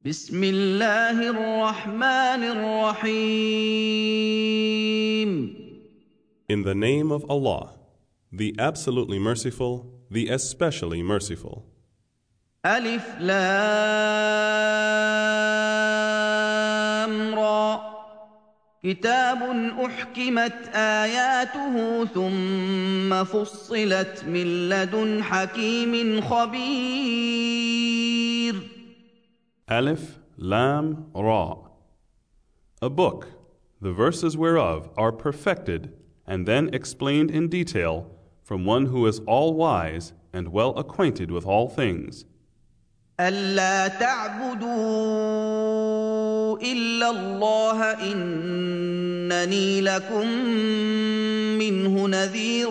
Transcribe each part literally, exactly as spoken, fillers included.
بسم الله الرحمن الرحيم. In the name of Allah, the absolutely merciful, the especially merciful. ألف لام را كتاب أحكمت آياته ثم فصلت من لدن حكيم خبير. Alif, Lam, Ra. A book, the verses whereof are perfected and then explained in detail from one who is all-wise and well acquainted with all things. ألا تعبدوا إلا الله إنني لكم منه نذير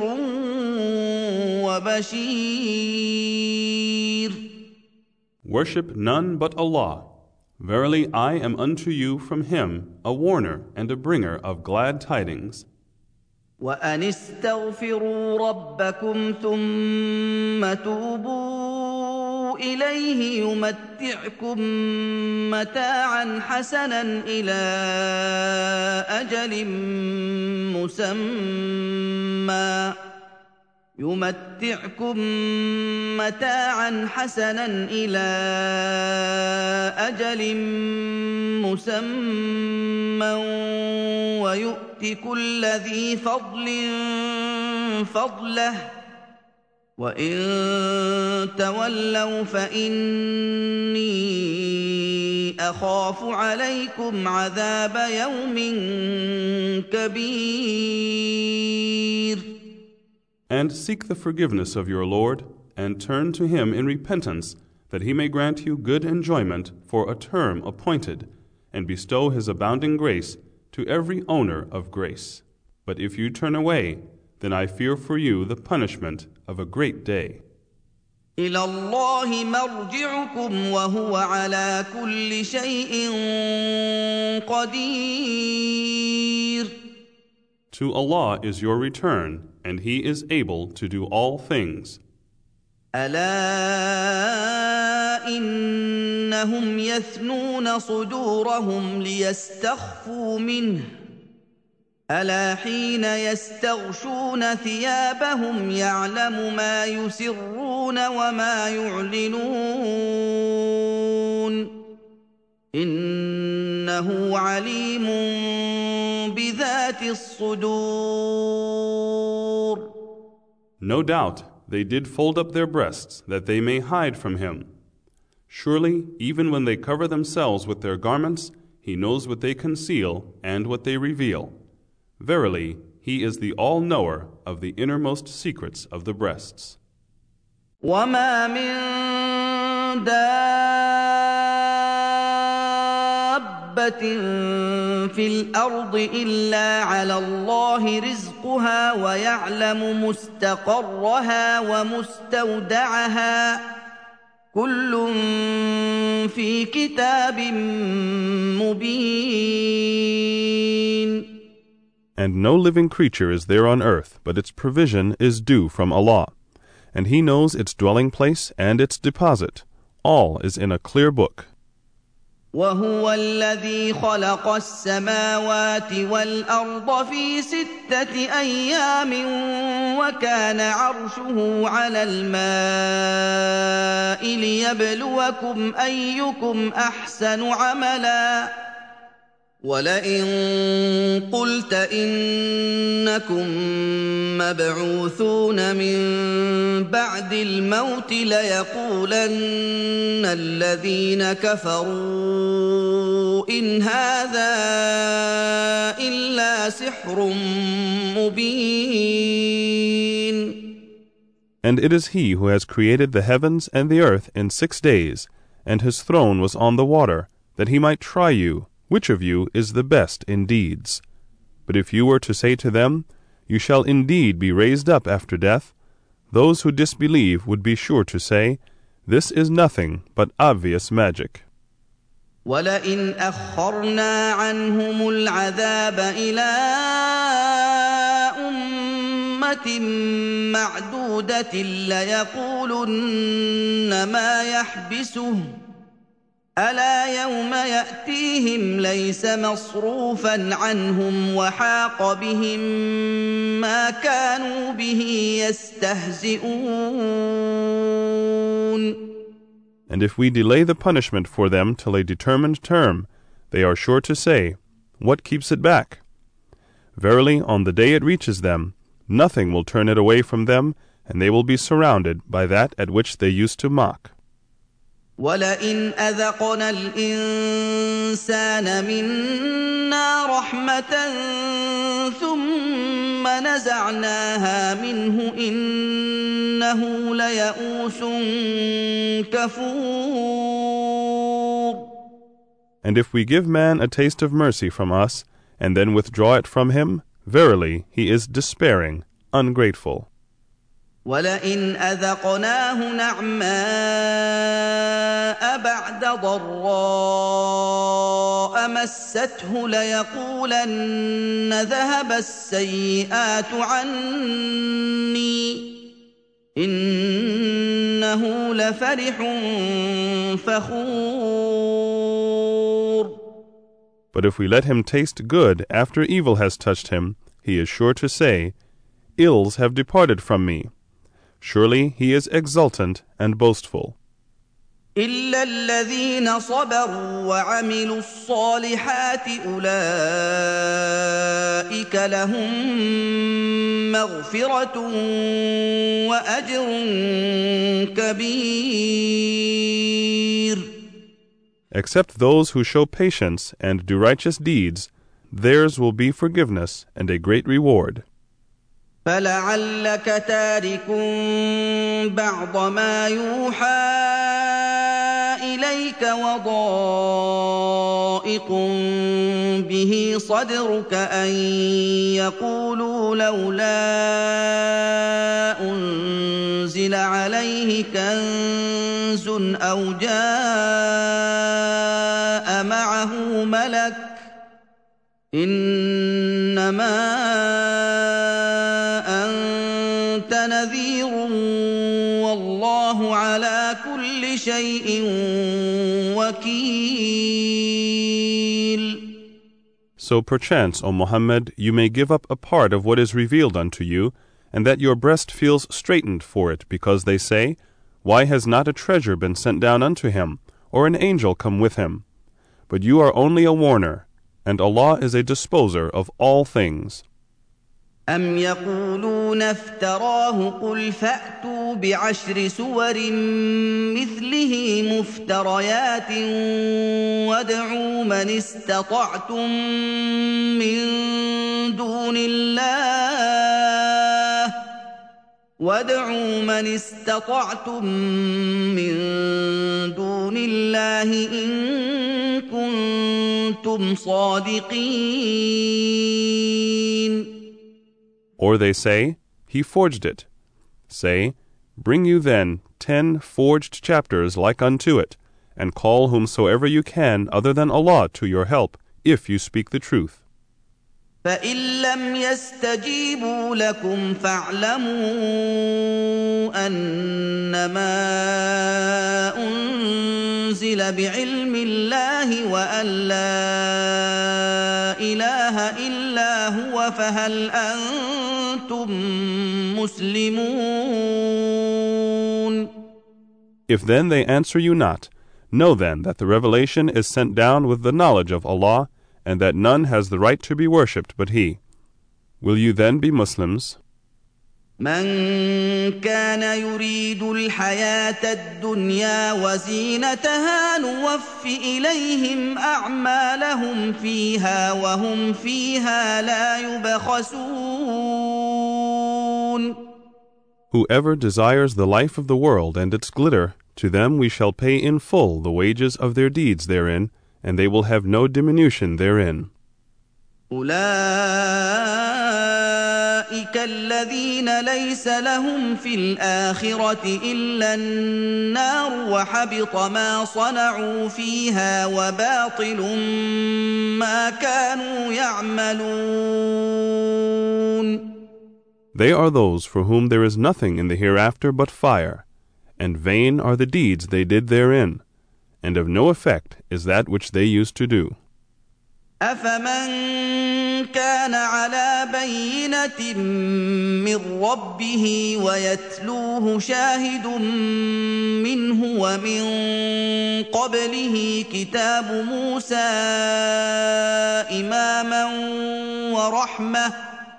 وبشير. Worship none but Allah. Verily, I am unto you from Him a warner and a bringer of glad tidings. وأن استغفروا ربكم ثم توبوا إليه يمتعكم متاعا حسنا إلى أجل مسمى يمتعكم متاعا حسنا إلى أجل مسمى ويؤت كل ذي فضل فضله وإن تولوا فإني أخاف عليكم عذاب يوم كبير. And seek the forgiveness of your Lord, and turn to Him in repentance, that He may grant you good enjoyment for a term appointed, and bestow His abounding grace to every owner of grace. But if you turn away, then I fear for you the punishment of a great day. إلى الله مرجعكم وهو على كل شيء قدير. To Allah is your return, and He is able to do all things. ألا إنهم يثنون صدورهم ليستخفوا منه ألا حين يستغشون ثيابهم يعلم ما يسرون وما يعلنون إنه عليم بذات الصدور. No doubt they did fold up their breasts that they may hide from Him. Surely, even when they cover themselves with their garments, He knows what they conceal and what they reveal. Verily, He is the all-knower of the innermost secrets of the breasts. وما من دابة في الأرض إلا على الله رزقها ويعلم مستقرها ومستودعها كل في كتاب مبين. And no living creature is there on earth, but its provision is due from Allah. And He knows its dwelling place and its deposit. All is in a clear book. وهو الذي خلق السماوات والأرض في ستة أيام وكان عرشه على الماء ليبلوكم أيكم أحسن عملا ولئن قلت إنكم مبعوثون من بعد الموت ليقولن الذين كفروا إن هذا إلا سحر مبين. And it is He who has created the heavens and the earth in six days, and His throne was on the water, that He might try you, which of you is the best in deeds? But if you were to say to them, you shall indeed be raised up after death, those who disbelieve would be sure to say, this is nothing but obvious magic. وَلَئِنْ أَخَّرْنَا عَنْهُمُ الْعَذَابَ إِلَىٰ أُمَّةٍ مَّعْدُودَةٍ لَّيَقُولُنَّ مَا يَحْبِسُهُ ألا يوم يأتيهم ليس مصروفا عنهم وحاق بهم ما كانوا به يستهزئون. And if we delay the punishment for them till a determined term, they are sure to say, "What keeps it back?" Verily, on the day it reaches them, nothing will turn it away from them, and they will be surrounded by that at which they used to mock. وَلَئِنْ أَذَقْنَا الْإِنسَانَ مِنَّا رَحْمَةً ثُمَّ نَزَعْنَاهَا مِنْهُ إِنَّهُ لَيَئُوسٌ كَفُورٌ. And if we give man a taste of mercy from us, and then withdraw it from him, verily he is despairing, ungrateful. وَلَئِنْ أَذَقْنَاهُ نَعْمَاءَ بَعْدَ ضَرَّاءَ مَسَّتْهُ لَيَقُولَنَّ ذَهَبَ السَّيِّئَاتُ عَنِّي إِنَّهُ لَفَرِحٌ فَخُورٌ. But if we let him taste good after evil has touched him, he is sure to say, "Ills have departed from me." Surely he is exultant and boastful. إِلَّا الَّذِينَ صَبَرُوا وَعَمِلُوا الصَّالِحَاتِ أُولَئِكَ لَهُم مَّغْفِرَةٌ وَأَجْرٌ كَبِيرٌ. Except those who show patience and do righteous deeds, theirs will be forgiveness and a great reward. فَلَعَلَّكَ تَارِكٌ بَعْضَ مَا يُوحَىٰ إِلَيْكَ وَضَائِقٌ بِهِ صَدْرُكَ أَن يَقُولُوا لَوْلَا أُنزِلَ عَلَيْهِ كَنزٌ أَوْ جَاءَ مَعَهُ مَلَكٌ إِنَّمَا أَنتَ نَذِيرٌ وَاللَّهُ عَلَىٰ كُلِّ شَيْءٍ وَكِيلٌ. So perchance, O Muhammad, you may give up a part of what is revealed unto you, and that your breast feels straitened for it, because they say, "Why has not a treasure been sent down unto him, or an angel come with him?" But you are only a warner, and Allah is a disposer of all things. أَمْ يَقُولُونَ افْتَرَاهُ قُلْ فَأْتُوا بِعَشْرِ سُوَرٍ مِّثْلِهِ مُفْتَرَيَاتٍ وَادْعُوا مَنِ اسْتَطَعْتُم مِّن دُونِ اللَّهِ وَادْعُوا مَنِ اسْتَطَعْتُم مِّن دُونِ اللَّهِ إِن كُنتُمْ صَادِقِينَ. Or they say, "He forged it." Say, "Bring you then ten forged chapters like unto it, and call whomsoever you can other than Allah to your help, if you speak the truth." فَإِن لَّمْ يَسْتَجِيبُوا لَكُمْ فَاعْلَمُوا أَنَّمَا أُنزِلَ بِعِلْمِ اللَّهِ وَأَن لَّا إِلَٰهَ إِلَّا هُوَ فَهَلْ أَنتُم مُّسْلِمُونَ. If then they answer you not, know then that the revelation is sent down with the knowledge of Allah, and that none has the right to be worshipped but He. Will you then be Muslims? من كان يريد الحياة الدنيا وزينتها نوف إليهم أعمالهم فيها وهم فيها لا يبخسون. Whoever desires the life of the world and its glitter, to them we shall pay in full the wages of their deeds therein, and they will have no diminution therein. أولئك الذين ليس لهم في الآخرة إلا النار وحبط ما صنعوا فيها وباطل ما كانوا يعملون. They are those for whom there is nothing in the hereafter but fire, and vain are the deeds they did therein, and of no effect is that which they used to do. أفمن كان على بينة من ربه ويتلوه شاهد منه ومن قبله كتاب موسى إماما ورحمة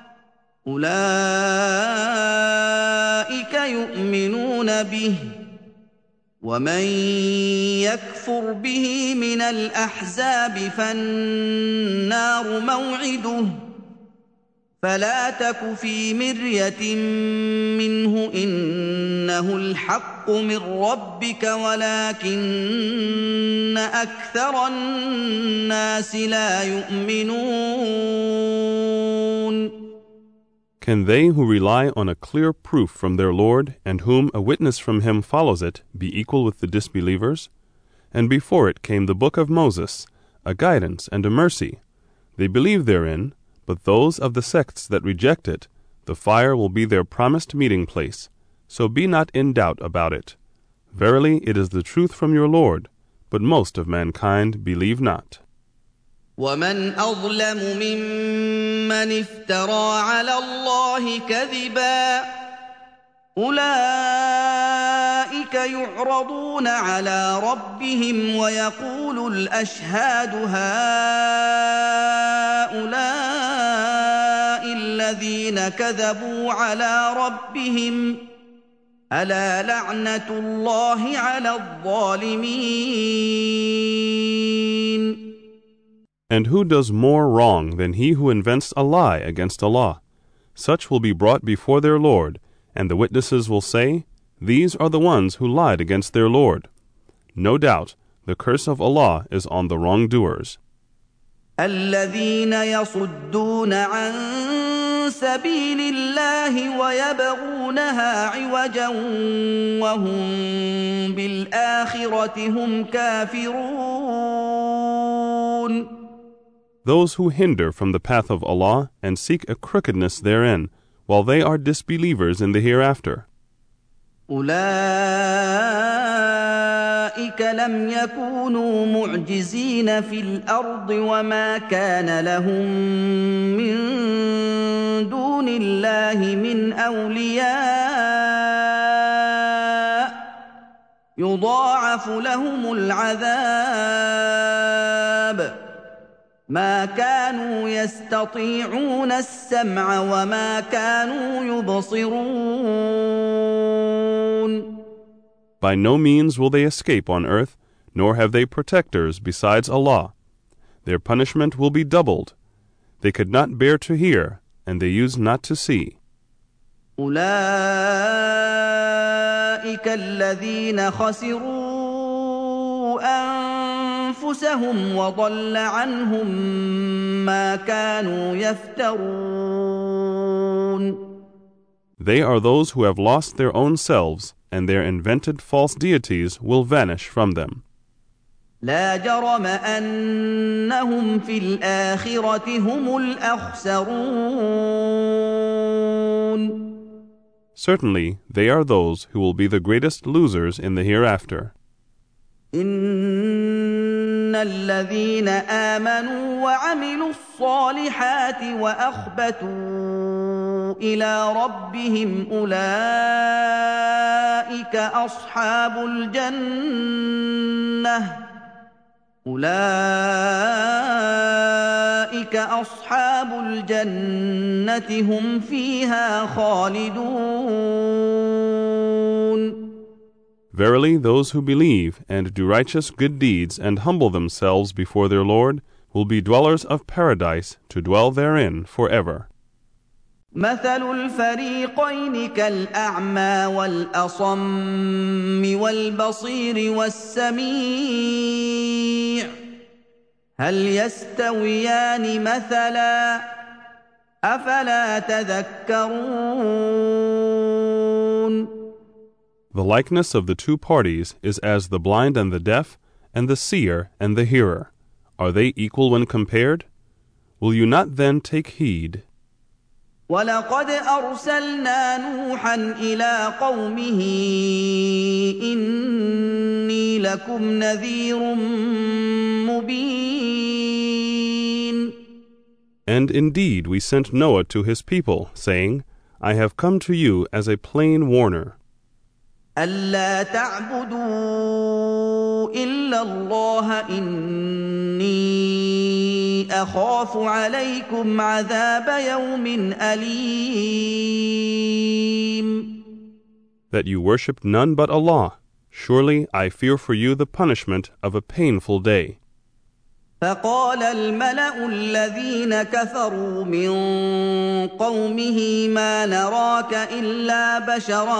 أولئك يؤمنون به ومن يكفر به من الأحزاب فالنار موعده فلا تك في مرية منه إنه الحق من ربك ولكن أكثر الناس لا يؤمنون. Can they who rely on a clear proof from their Lord, and whom a witness from him follows it, be equal with the disbelievers? And before it came the book of Moses, a guidance and a mercy. They believe therein, but those of the sects that reject it, the fire will be their promised meeting place. So be not in doubt about it. Verily it is the truth from your Lord, but most of mankind believe not. ومن أظلم ممن افترى على الله كذبا أولئك يعرضون على ربهم ويقول الأشهاد هؤلاء الذين كذبوا على ربهم ألا لعنة الله على الظالمين. And who does more wrong than he who invents a lie against Allah? Such will be brought before their Lord, and the witnesses will say, These are the ones who lied against their Lord. No doubt, the curse of Allah is on the wrongdoers. الذين يصدون عن سبيل الله ويبغونها عوجا وهم بالآخرة هم كافرون. Those who hinder from the path of Allah and seek a crookedness therein, while they are disbelievers in the hereafter. أولئك لم يكونوا معجزين في الأرض وما كان لهم من دون الله من أولياء يضاعف لهم العذاب ما كانوا يستطيعون السمع وما كانوا يبصرون. By no means will they escape on earth, nor have they protectors besides Allah. Their punishment will be doubled. They could not bear to hear, and they used not to see. أولئك الذين خسروا أنفسهم وضل عنهم ما كانوا يفترون. They are those who have lost their own selves, and their invented false deities will vanish from them. لا جرم أنهم في الآخرة هم الأخسرون. Certainly, they are those who will be the greatest losers in the hereafter. إن الذين آمنوا وعملوا الصالحات وأخبتوا إلى ربهم أولئك أصحاب الجنة أولئك أصحاب الجنة هم فيها خالدون. Verily, those who believe and do righteous good deeds and humble themselves before their Lord will be dwellers of paradise to dwell therein forever. مثل الفريقين كالأعمى والأصم والبصير والسميع هل يستويان مثلا أفلا تذكرون. The likeness of the two parties is as the blind and the deaf, and the seer and the hearer. Are they equal when compared? Will you not then take heed? وَلَقَدْ أَرْسَلْنَا نُوحًا إِلَىٰ قَوْمِهِ إِنِّي لَكُمْ نَذِيرٌ مُّبِينٌ. And indeed we sent Noah to his people, saying, I have come to you as a plain warner. أَلَّا تَعْبُدُوا إِلَّا اللَّهَ إِنِّي أَخَافُ عَلَيْكُمْ عَذَابَ يَوْمٍ أَلِيمٍ. That you worship none but Allah. Surely I fear for you the punishment of a painful day. فقال الملأ الذين كفروا من قومه ما نراك إلا بشرا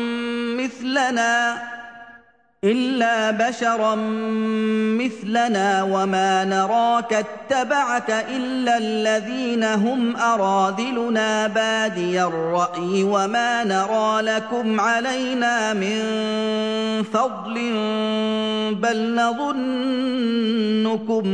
مثلنا إلا بشرا مثلنا وما نراك اتبعك إلا الذين هم أراذلنا بادي الرأي وما نرى لكم علينا من فضل بل نظنكم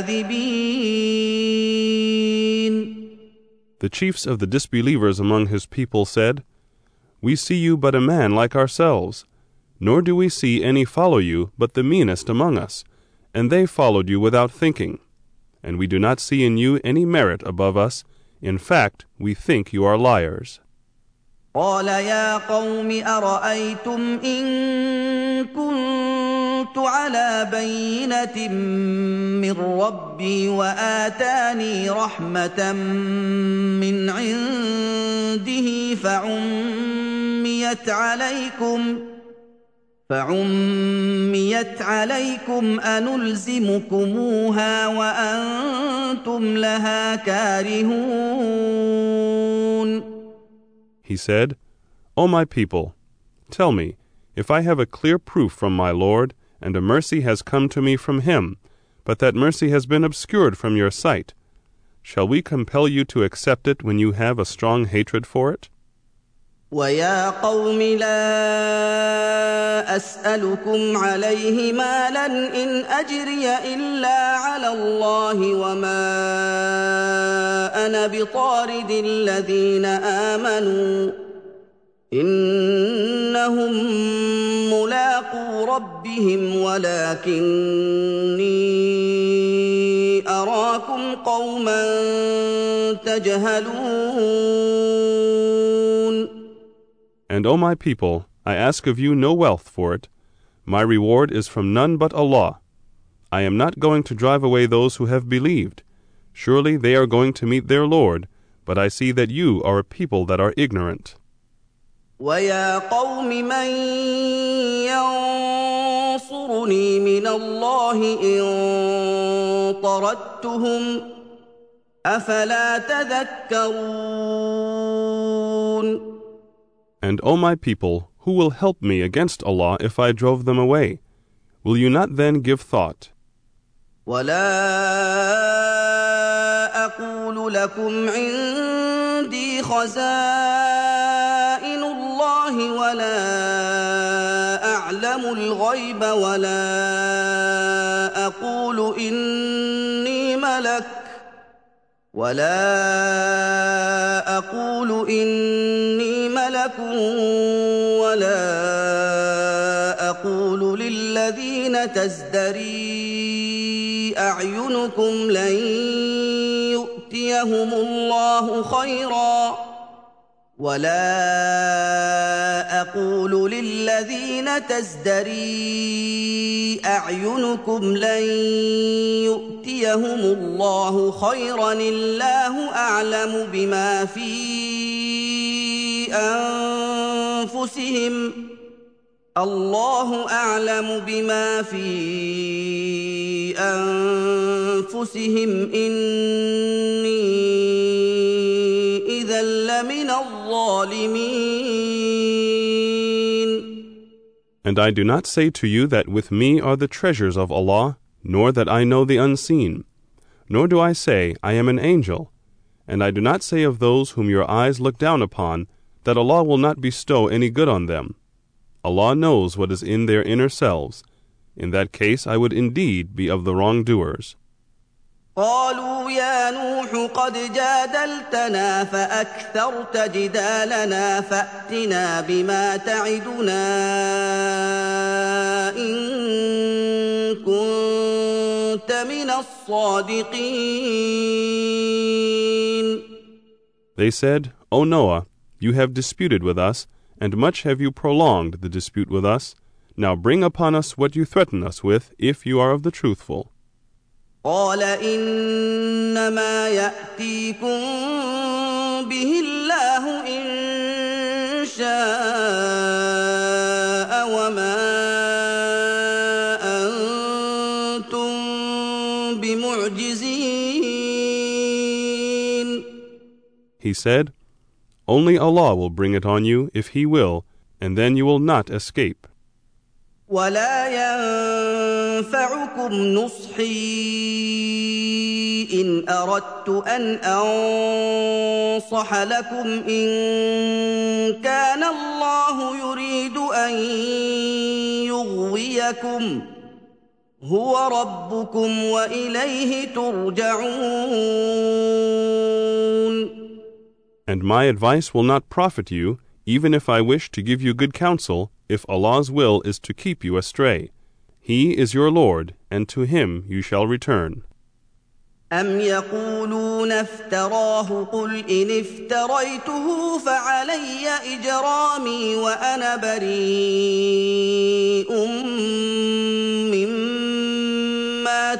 كاذبين. The chiefs of the disbelievers among his people said, We see you but a man like ourselves, nor do we see any follow you but the meanest among us, and they followed you without thinking. And we do not see in you any merit above us. In fact, we think you are liars. قال يا قوم أرأيتم إن كنت على بينة من ربي وآتاني رحمة من عنده فعميت عليكم فعميت عليكم أنلزمكموها وأنتم لها كارهون. He said, O my people, tell me, if I have a clear proof from my Lord, and a mercy has come to me from him, but that mercy has been obscured from your sight, shall we compel you to accept it when you have a strong hatred for it? وَيَا قَوْمِ لَا أَسْأَلُكُمْ عَلَيْهِ مَالًا إِنْ أَجْرِيَ إِلَّا عَلَى اللَّهِ وَمَا أَنَا بِطَارِدِ الَّذِينَ آمَنُوا إِنَّهُم مُّلَاقُو رَبِّهِمْ وَلَٰكِنِّي أَرَاكُمْ قَوْمًا تَجْهَلُونَ. And, O my people, I ask of you no wealth for it. My reward is from none but Allah. I am not going to drive away those who have believed. Surely they are going to meet their Lord, but I see that you are a people that are ignorant. وَيَا قَوْمِ مَن يَنصُرُنِي مِنَ اللَّهِ إِن طَرَدتُّهُمْ أَفَلَا تَذَكَّرُونَ. And, O my people, who will help me against Allah if I drove them away? Will you not then give thought? وَلَا أَقُولُ لَكُمْ عِندِي خَزَائِنُ اللَّهِ وَلَا أَعْلَمُ الْغَيْبَ وَلَا أَقُولُ إِنِّي مَلَكٌ وَلَا أَقُولُ إِنِّي مَلَكٌ وَلَا أَقُولُ لِلَّذِينَ تَزْدَرِي أَعْيُنُكُمْ لَن يُؤْتِيَهُمُ اللَّهُ خَيْرًا وَلَا أَقُولُ لِلَّذِينَ تَزْدَرِي أَعْيُنُكُمْ لَن يُؤْتِيَهُمُ اللَّهُ خَيْرًا اللَّهُ أَعْلَمُ بِمَا فِي أَنفُسِهِمْ الله أعلم بما في أنفسهم إني إذا لمن الظالمين. And I do not say to you that with me are the treasures of Allah, nor that I know the unseen. Nor do I say, I am an angel. And I do not say of those whom your eyes look down upon, that Allah will not bestow any good on them. Allah knows what is in their inner selves. In that case I would indeed be of the wrongdoers. قالوا يا نوح قد جادلتنا فأكثرت جدالنا فأتنا بما تعدنا إن كنت من الصادقين. They said, O Noah, you have disputed with us, and much have you prolonged the dispute with us. Now bring upon us what you threaten us with, if you are of the truthful. قال إنما يأتيكم به الله إن شاء وما أنتم بمعجزين. He said, Only Allah will bring it on you, if He will, and then you will not escape. ولا ينفعكم نصحي إن أردت أن أنصح لكم إن كان الله يريد أن يغويكم هو ربكم وإليه ترجعون. And my advice will not profit you, even if I wish to give you good counsel, if Allah's will is to keep you astray. He is your Lord, and to Him you shall return. أم يقولون افتراه قل إن افتريته فعلي إجرامي وأنا بريء مما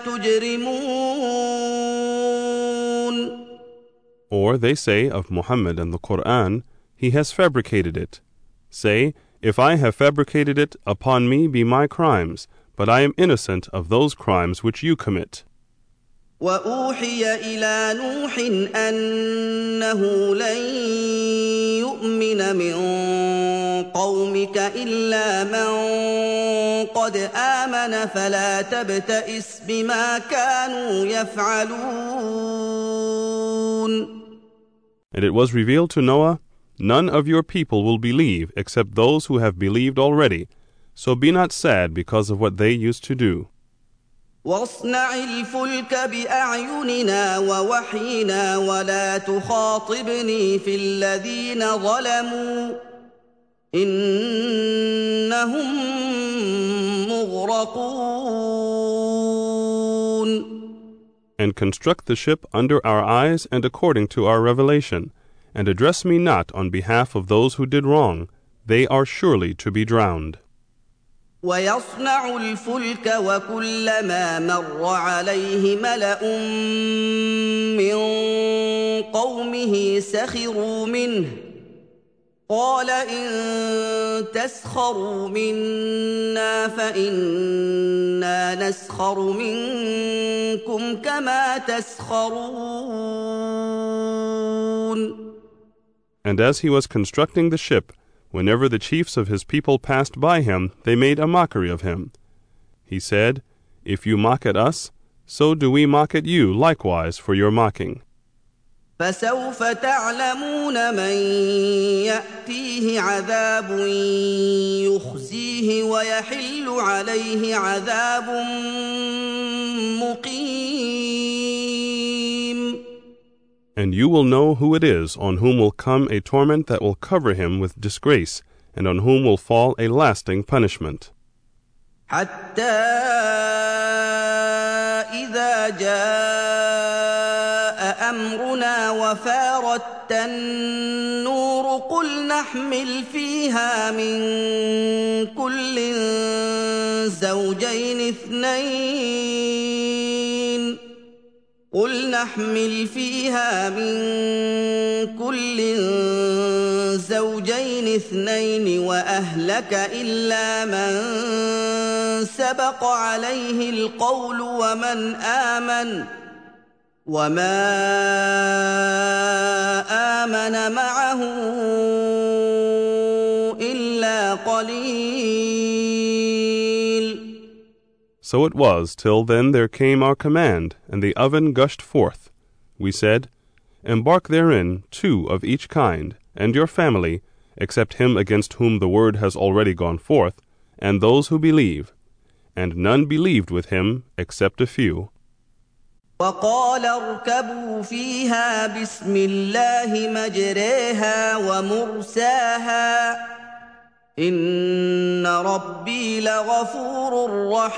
تجرمون. Or they say of Muhammad and the Quran, he has fabricated it. Say, if I have fabricated it, upon me be my crimes, but I am innocent of those crimes which you commit. وأوحي إلى نوح أنه لن يؤمن من قومك إلا من قد آمن فلا تبتئس بما كانوا يفعلون. And it was revealed to Noah, none of your people will believe except those who have believed already, so be not sad because of what they used to do. واصنع الفلك بأعيننا ووحينا ولا تخاطبني في الذين ظلموا إنهم مغرقون. And construct the ship under our eyes and according to our revelation, and address me not on behalf of those who did wrong, they are surely to be drowned. ويصنع الفلك وكلما مر عليه ملأ من قومه سخروا منه قال إن تسخروا منا فإنا نسخر منكم كما تسخرون. And as he was constructing the ship, whenever the chiefs of his people passed by him, they made a mockery of him. He said, If you mock at us, so do we mock at you likewise for your mocking. فسوف تعلمون من يأتيه عذاب يخزيه ويحل عليه عذاب مقيم. And you will know who it is on whom will come a torment that will cover him with disgrace, and on whom will fall a lasting punishment. حتى إذا جاء أمرنا وفارت النور قل نحمل فيها من كل زوجين اثنين قل نحمل فيها من كل زوجين اثنين وأهلك إلا من سبق عليه القول ومن آمن وما آمن معه إلا قليل. So it was till then there came our command, and the oven gushed forth. We said, Embark therein two of each kind, and your family, except him against whom the word has already gone forth, and those who believe. And none believed with him except a few. وقال اركبوا فيها بسم الله مجريها ومرساها إن ربي لغفور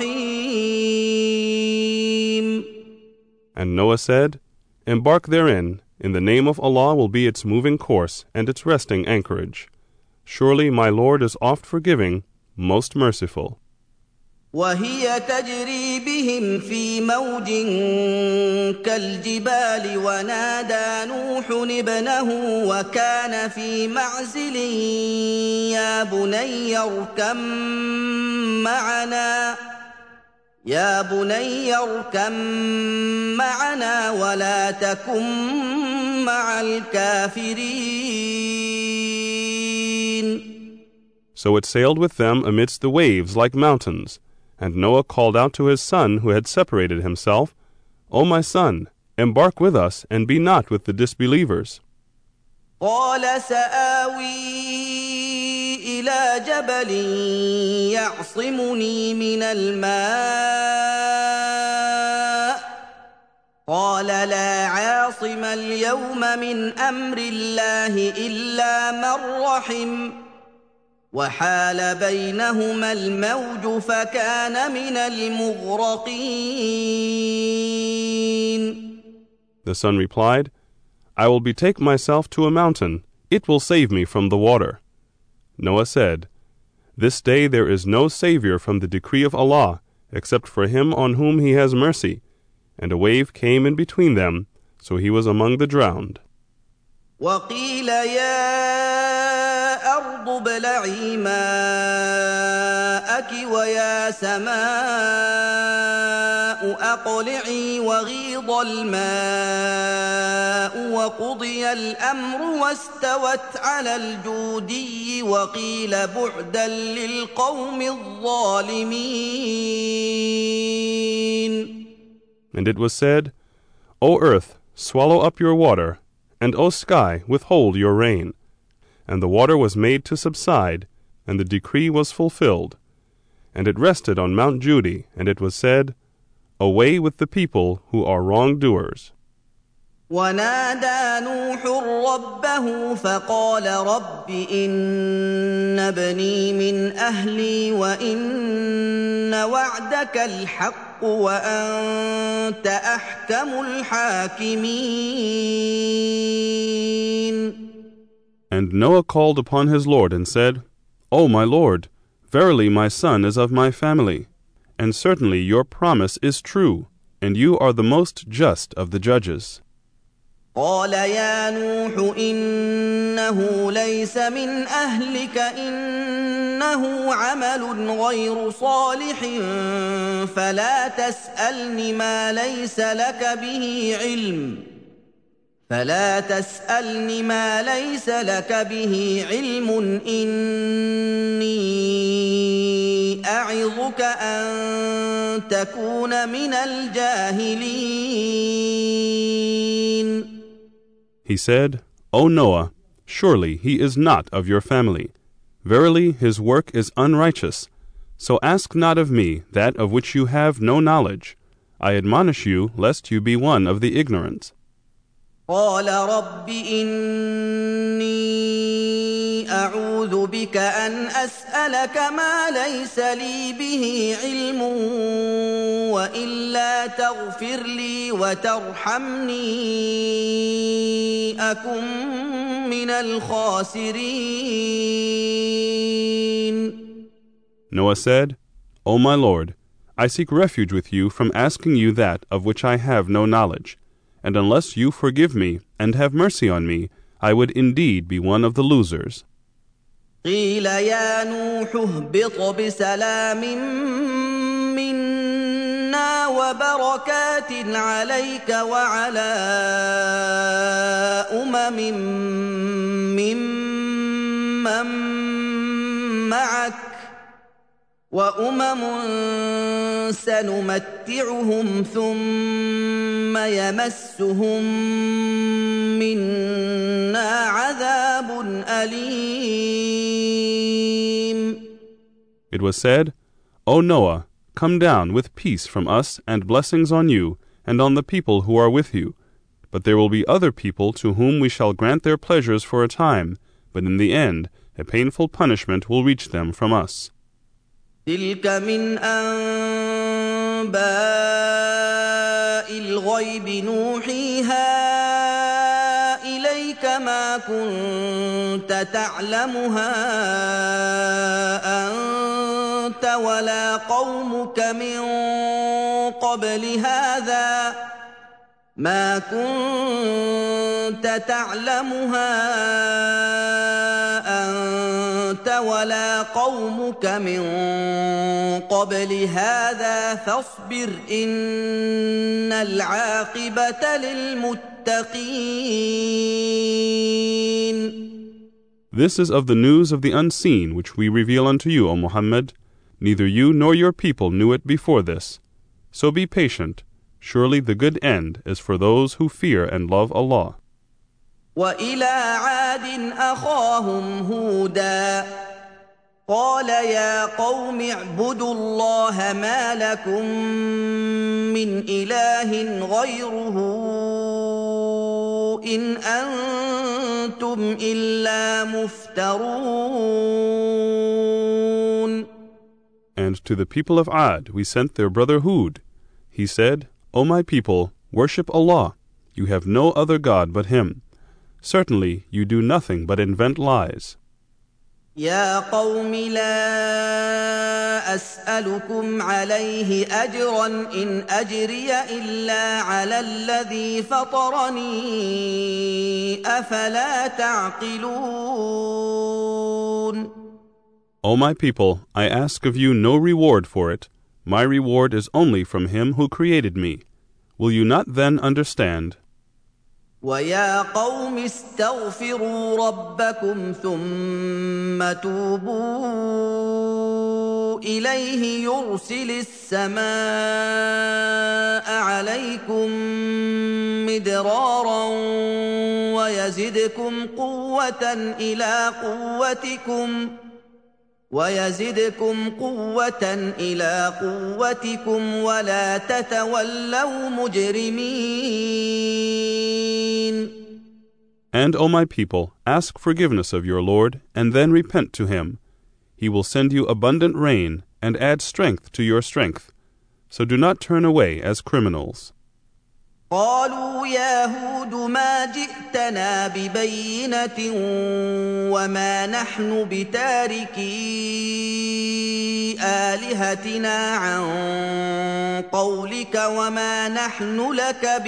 رحيم. And Noah said, Embark therein, in the name of Allah will be its moving course and its resting anchorage. Surely my Lord is oft forgiving, most merciful. وهي تجري بهم في موج كالجبال ونادى نوح ابنه وكان في معزل يا بني اركب معنا يا بني اركب معنا ولا تكن مع الكافرين. So it sailed with them amidst the waves like mountains. And Noah called out to his son who had separated himself, O my son, embark with us and be not with the disbelievers. قال سآوي إلى جبل يعصمني من الماء قال لا عاصم اليوم من أمر الله إلا من رحم وحال بينهما الموج فكان من المغرقين. The son replied, I will betake myself to a mountain. It will save me from the water. Noah said, This day there is no savior from the decree of Allah, except for him on whom he has mercy. And a wave came in between them, so he was among the drowned. وقيل يا أرض ابلعي ماءك ويا سماء أقلعي وغيض الماء وقضي الأمر واستوت على الجودي وقيل بعدا للقوم الظالمين. And it was said, O earth, swallow up your water, and O sky, withhold your rain. And the water was made to subside, and the decree was fulfilled. And it rested on Mount Judy, and it was said, Away with the people who are wrongdoers. ونادى نوح ربه فقال رب إن ابني من أهلي وإن وعدك الحق وأنت أحكم الحاكمين. And Noah called upon his Lord and said, O my Lord, verily my son is of my family, and certainly your promise is true, and you are the most just of the judges. قال يا نوح إنه ليس من أهلك إنه عمل غير صالح فلا تسألني ما ليس لك به علم فلا تسألني ما ليس لك به علم إني أعظك أن تكون من الجاهلين. He said, O Noah, surely he is not of your family. Verily his work is unrighteous. So ask not of me that of which you have no knowledge. I admonish you lest you be one of the ignorant. قال رب إني أعوذ بك أن أسألك ما ليس لي به علم وإلا تغفر لي وترحمني أكن من الخاسرين. Noah said, O my Lord, I seek refuge with you from asking you that of which I have no knowledge. And unless you forgive me and have mercy on me, I would indeed be one of the losers. قيل يا نوح اهبط بسلام منا وبركات عليك وعلى أمم ممن معك وأمم سنمتعهم ثم يمسهم منا عذاب أليم. It was said, O Noah, come down with peace from us and blessings on you, and on the people who are with you. But there will be other people to whom we shall grant their pleasures for a time, but in the end a painful punishment will reach them from us. تلك من أنباء الغيب نوحيها إليك ما كنت تعلمها أنت ولا قومك من قبل هذا ما كنت تعلمها أنت ولا قومك من قبل هذا فاصبر إن العاقبة للمتقين. This is of the news of the unseen which we reveal unto you, O Muhammad. Neither you nor your people knew it before this. So be patient. Surely the good end is for those who fear and love Allah. وإلى عاد أخاهم هودا قال يا قوم اعبدوا الله ما لكم من إله غيره إن أنتم إلا مفترون. And to the people of Ad we sent their brother Hud. He said, O my people, worship Allah. You have no other God but Him. Certainly you do nothing but invent lies. يا قوم لا أسألكم عليه أجرا إن أجري إلا على الذي فطرني أفلا تعقلون. O my people, I ask of you no reward for it. My reward is only from Him who created me. Will you not then understand? وَيَا قَوْمِ اسْتَغْفِرُوا رَبَّكُمْ ثُمَّ تُوبُوا إِلَيْهِ يُرْسِلِ السَّمَاءَ عَلَيْكُمْ مِدْرَارًا وَيَزِدْكُمْ قُوَّةً إِلَى قُوَّتِكُمْ وَيَزِدْكُمْ قُوَّةً إِلَى قُوَّتِكُمْ وَلَا تَتَوَلَّوْا مُجْرِمِينَ. And, O my people, ask forgiveness of your Lord, and then repent to Him. He will send you abundant rain, and add strength to your strength. So do not turn away as criminals. قالوا يا هود ما جئتنا ببينة وما نحن بتاركي آلهتنا عن قولك وما نحن لك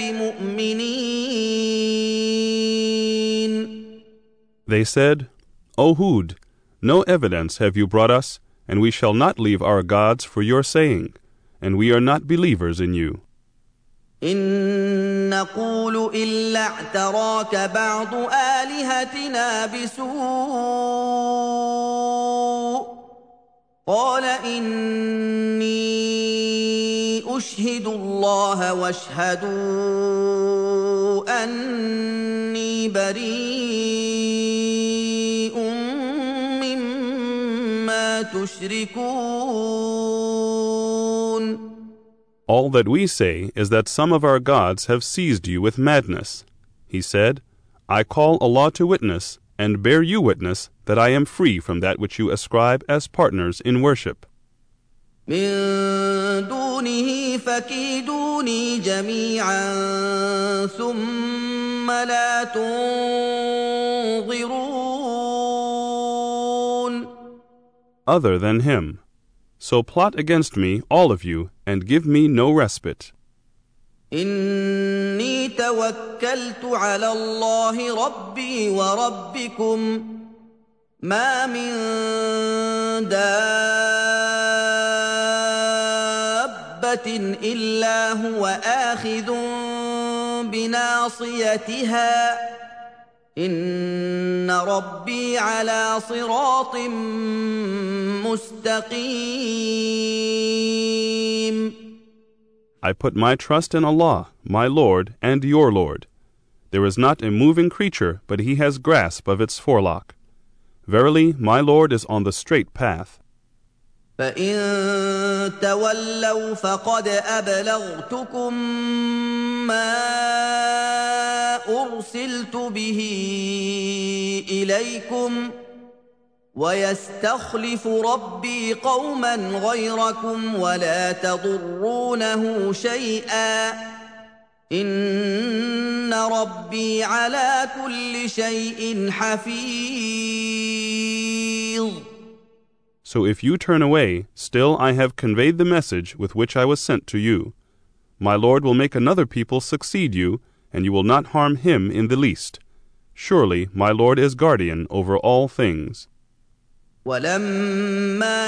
بمؤمنين. They said, O Hud, no evidence have you brought us, and we shall not leave our gods for your saying, and we are not believers in you. إن نقول إلا اعتراك بعض آلهتنا بسوء قال إني أشهد الله واشهدوا أني بريء مما تشركون. All that we say is that some of our gods have seized you with madness. He said, I call Allah to witness, and bear you witness, that I am free from that which you ascribe as partners in worship. من دونه فكيدوني جميعا ثم لا تنظرون. Other than Him. So plot against me, all of you, and give me no respite. إني توكلت على الله ربي وربكم ما من دابة إلا هو آخذ بناصيتها إن ربي على صراط مستقيم. I put my trust in Allah, my Lord, and your Lord. There is not a moving creature, but He has grasp of its forelock. Verily, my Lord is on the straight path. فإن تولوا فقد أبلغتكم ما أرسلت به إليكم ويستخلف ربي قوما غيركم ولا تضرونه شيئا إن ربي على كل شيء حفيظ. So if you turn away, still I have conveyed the message with which I was sent to you. My Lord will make another people succeed you, and you will not harm him in the least. Surely my Lord is guardian over all things. ولما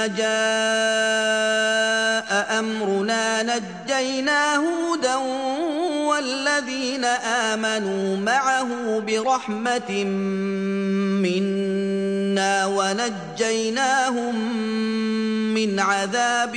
جاء أمرنا نجينا هودا والذين آمنوا معه برحمة منا ونجيناهم من عذاب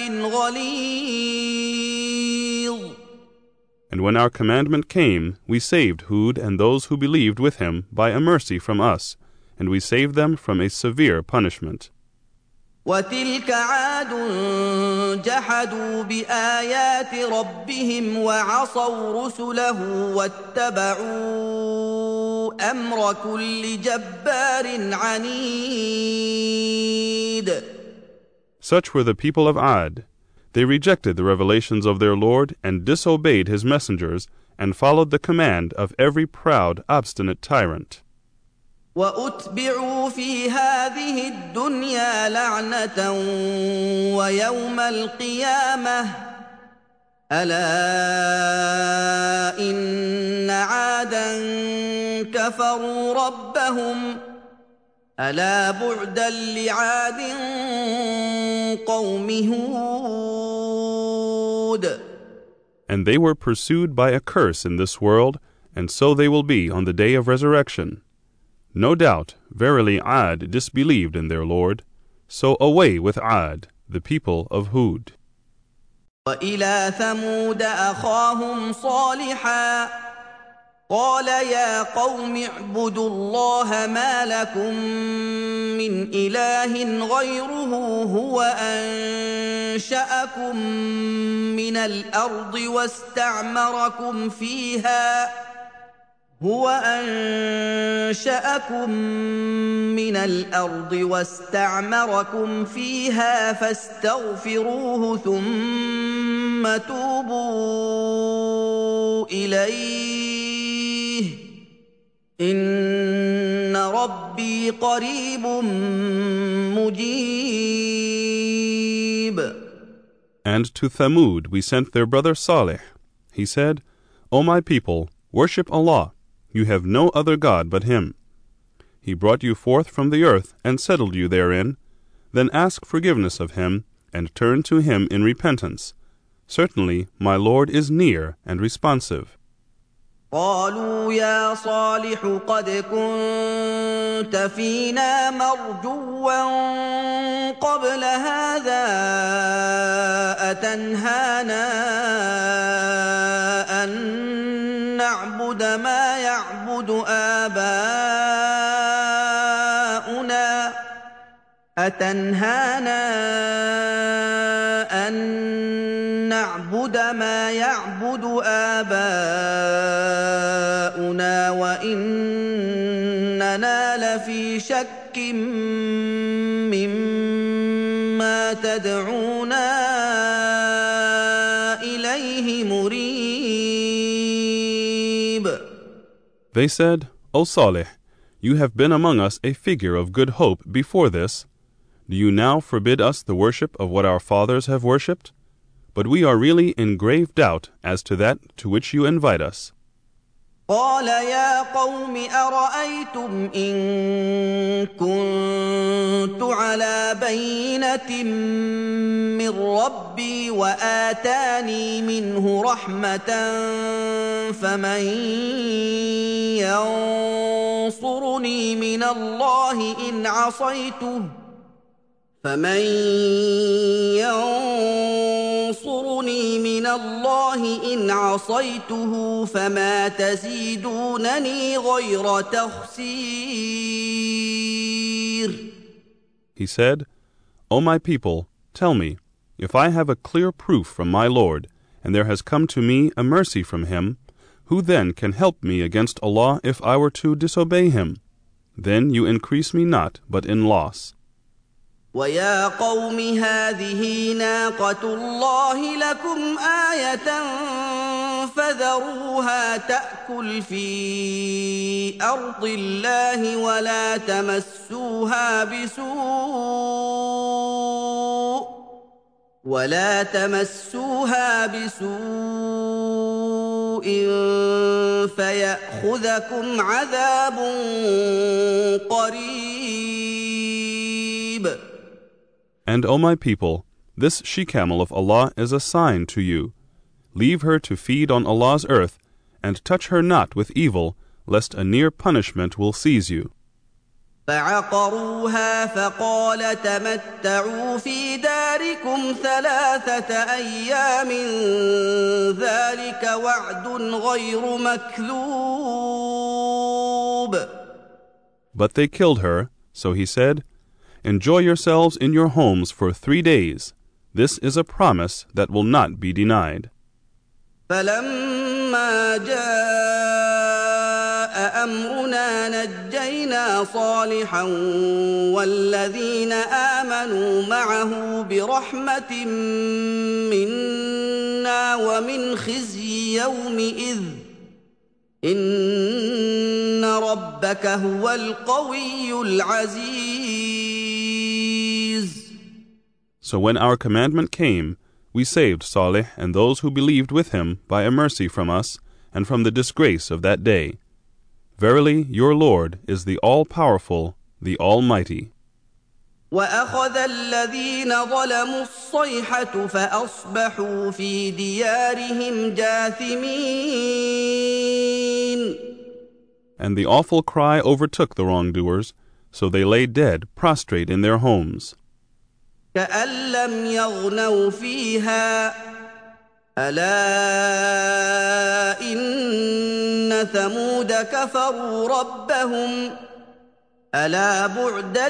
غليظ. And when our commandment came, we saved Hud and those who believed with him by a mercy from us, and we saved them from a severe punishment. وتلك عاد جحدوا بآيات ربهم وعصوا رسله واتبعوا أمر كل جبار عنيد. Such were the people of Ad. They rejected the revelations of their Lord and disobeyed his messengers and followed the command of every proud, obstinate tyrant. وَأُتْبِعُوا فِي هَٰذِهِ الدُّنْيَا لَعْنَةً وَيَوْمَ الْقِيَامَةِ أَلَا إِنَّ عَادًا كَفَرُوا رَبَّهُمْ أَلَا بُعْدًا لِّعَادٍ قَوْمِ هُودٍ. And they were pursued by a curse in this world, and so they will be on the day of resurrection. No doubt, verily Ad disbelieved in their Lord. So away with Ad, the people of Hud. وَإِلَى ثَمُودَ أَخَاهُمْ صَالِحًا قَالَ يَا قَوْمِ اعْبُدُوا اللَّهَ مَا لَكُم مِّنْ إِلَٰهٍ غَيْرُهُ هُوَ أَنشَأَكُم مِّنَ الْأَرْضِ وَاسْتَعْمَرَكُمْ فِيهَا هو أنشأكم من الأرض واستعمركم فيها فاستغفروه ثم توبوا إليه إن ربي قريب مجيب. And to Thamud we sent their brother Salih. He said, O my people, worship Allah. You have no other God but Him. He brought you forth from the earth and settled you therein. Then ask forgiveness of Him and turn to Him in repentance. Certainly my Lord is near and responsive. قالوا يا صالح قد كنت فينا مرجوا قبل هذا أتنهانا أن نعبد ما يعبد آباؤنا أتنهانا أن نعبد ما يعبد آباؤنا وإننا لفي شك مما تدعونا إليه مريب. They said, O Salih, you have been among us a figure of good hope before this. Do you now forbid us the worship of what our fathers have worshipped? But we are really in grave doubt as to that to which you invite us. قال يا قوم أرأيتم إن كنت على بينة من ربي وآتاني منه رحمة فمن ينصرني من الله إن عصيته فمن ينصرني من الله إن عصيته فما تزيدونني غير تخسير. He said, O my people, Tell me, if I have a clear proof from my Lord, and there has come to me a mercy from him, who then can help me against Allah if I were to disobey him? Then you increase me not, but in loss. وَيَا قَوْمِ هَٰذِهِ نَاقَةُ اللَّهِ لَكُمْ آيَةً فَذَرُوهَا تَأْكُلْ فِي أَرْضِ اللَّهِ وَلَا تَمَسُّوهَا بِسُوءٍ وَلَا تَمَسُّوهَا بِسُوءٍ فَيَأْخُذَكُمْ عَذَابٌ قَرِيبٌ. And, O my people, this she-camel of Allah is a sign to you. Leave her to feed on Allah's earth, and touch her not with evil, lest a near punishment will seize you. فَعَقَرُوهَا فَقَالَ تَمَتَّعُوا فِي دَارِكُمْ ثَلَاثَةَ أَيَّامٍ ذَلِكَ وَعْدٌ غَيْرُ مَكْذُوبٍ. But they killed her, so he said, Enjoy yourselves in your homes for three days. This is a promise that will not be denied. فَلَمَّا جَاءَ أَمْرُنَا نَجَّيْنَا صَالِحًا وَالَّذِينَ آمَنُوا مَعَهُ بِرَحْمَةٍ مِّنَّا وَمِنْ خِزْيِ يَوْمِئِذٍ إِنَّ رَبَّكَ هُوَ الْقَوِيُّ الْعَزِيزُ. So when our commandment came, we saved Salih and those who believed with him by a mercy from us and from the disgrace of that day. Verily, your Lord is the all-powerful, the Almighty. وَأَخَذَ الَّذِينَ ظَلَمُوا الصَّيْحَةُ فَأَصْبَحُوا فِي دِيَارِهِمْ جَاثِمِينَ. And the awful cry overtook the wrongdoers, so they lay dead, prostrate in their homes. كَأَن لَّمْ يَغْنَوْا فِيهَا أَلَا إِنَّ ثَمُودَ كَفَرُوا رَبَّهُمْ أَلَا بُعْدًا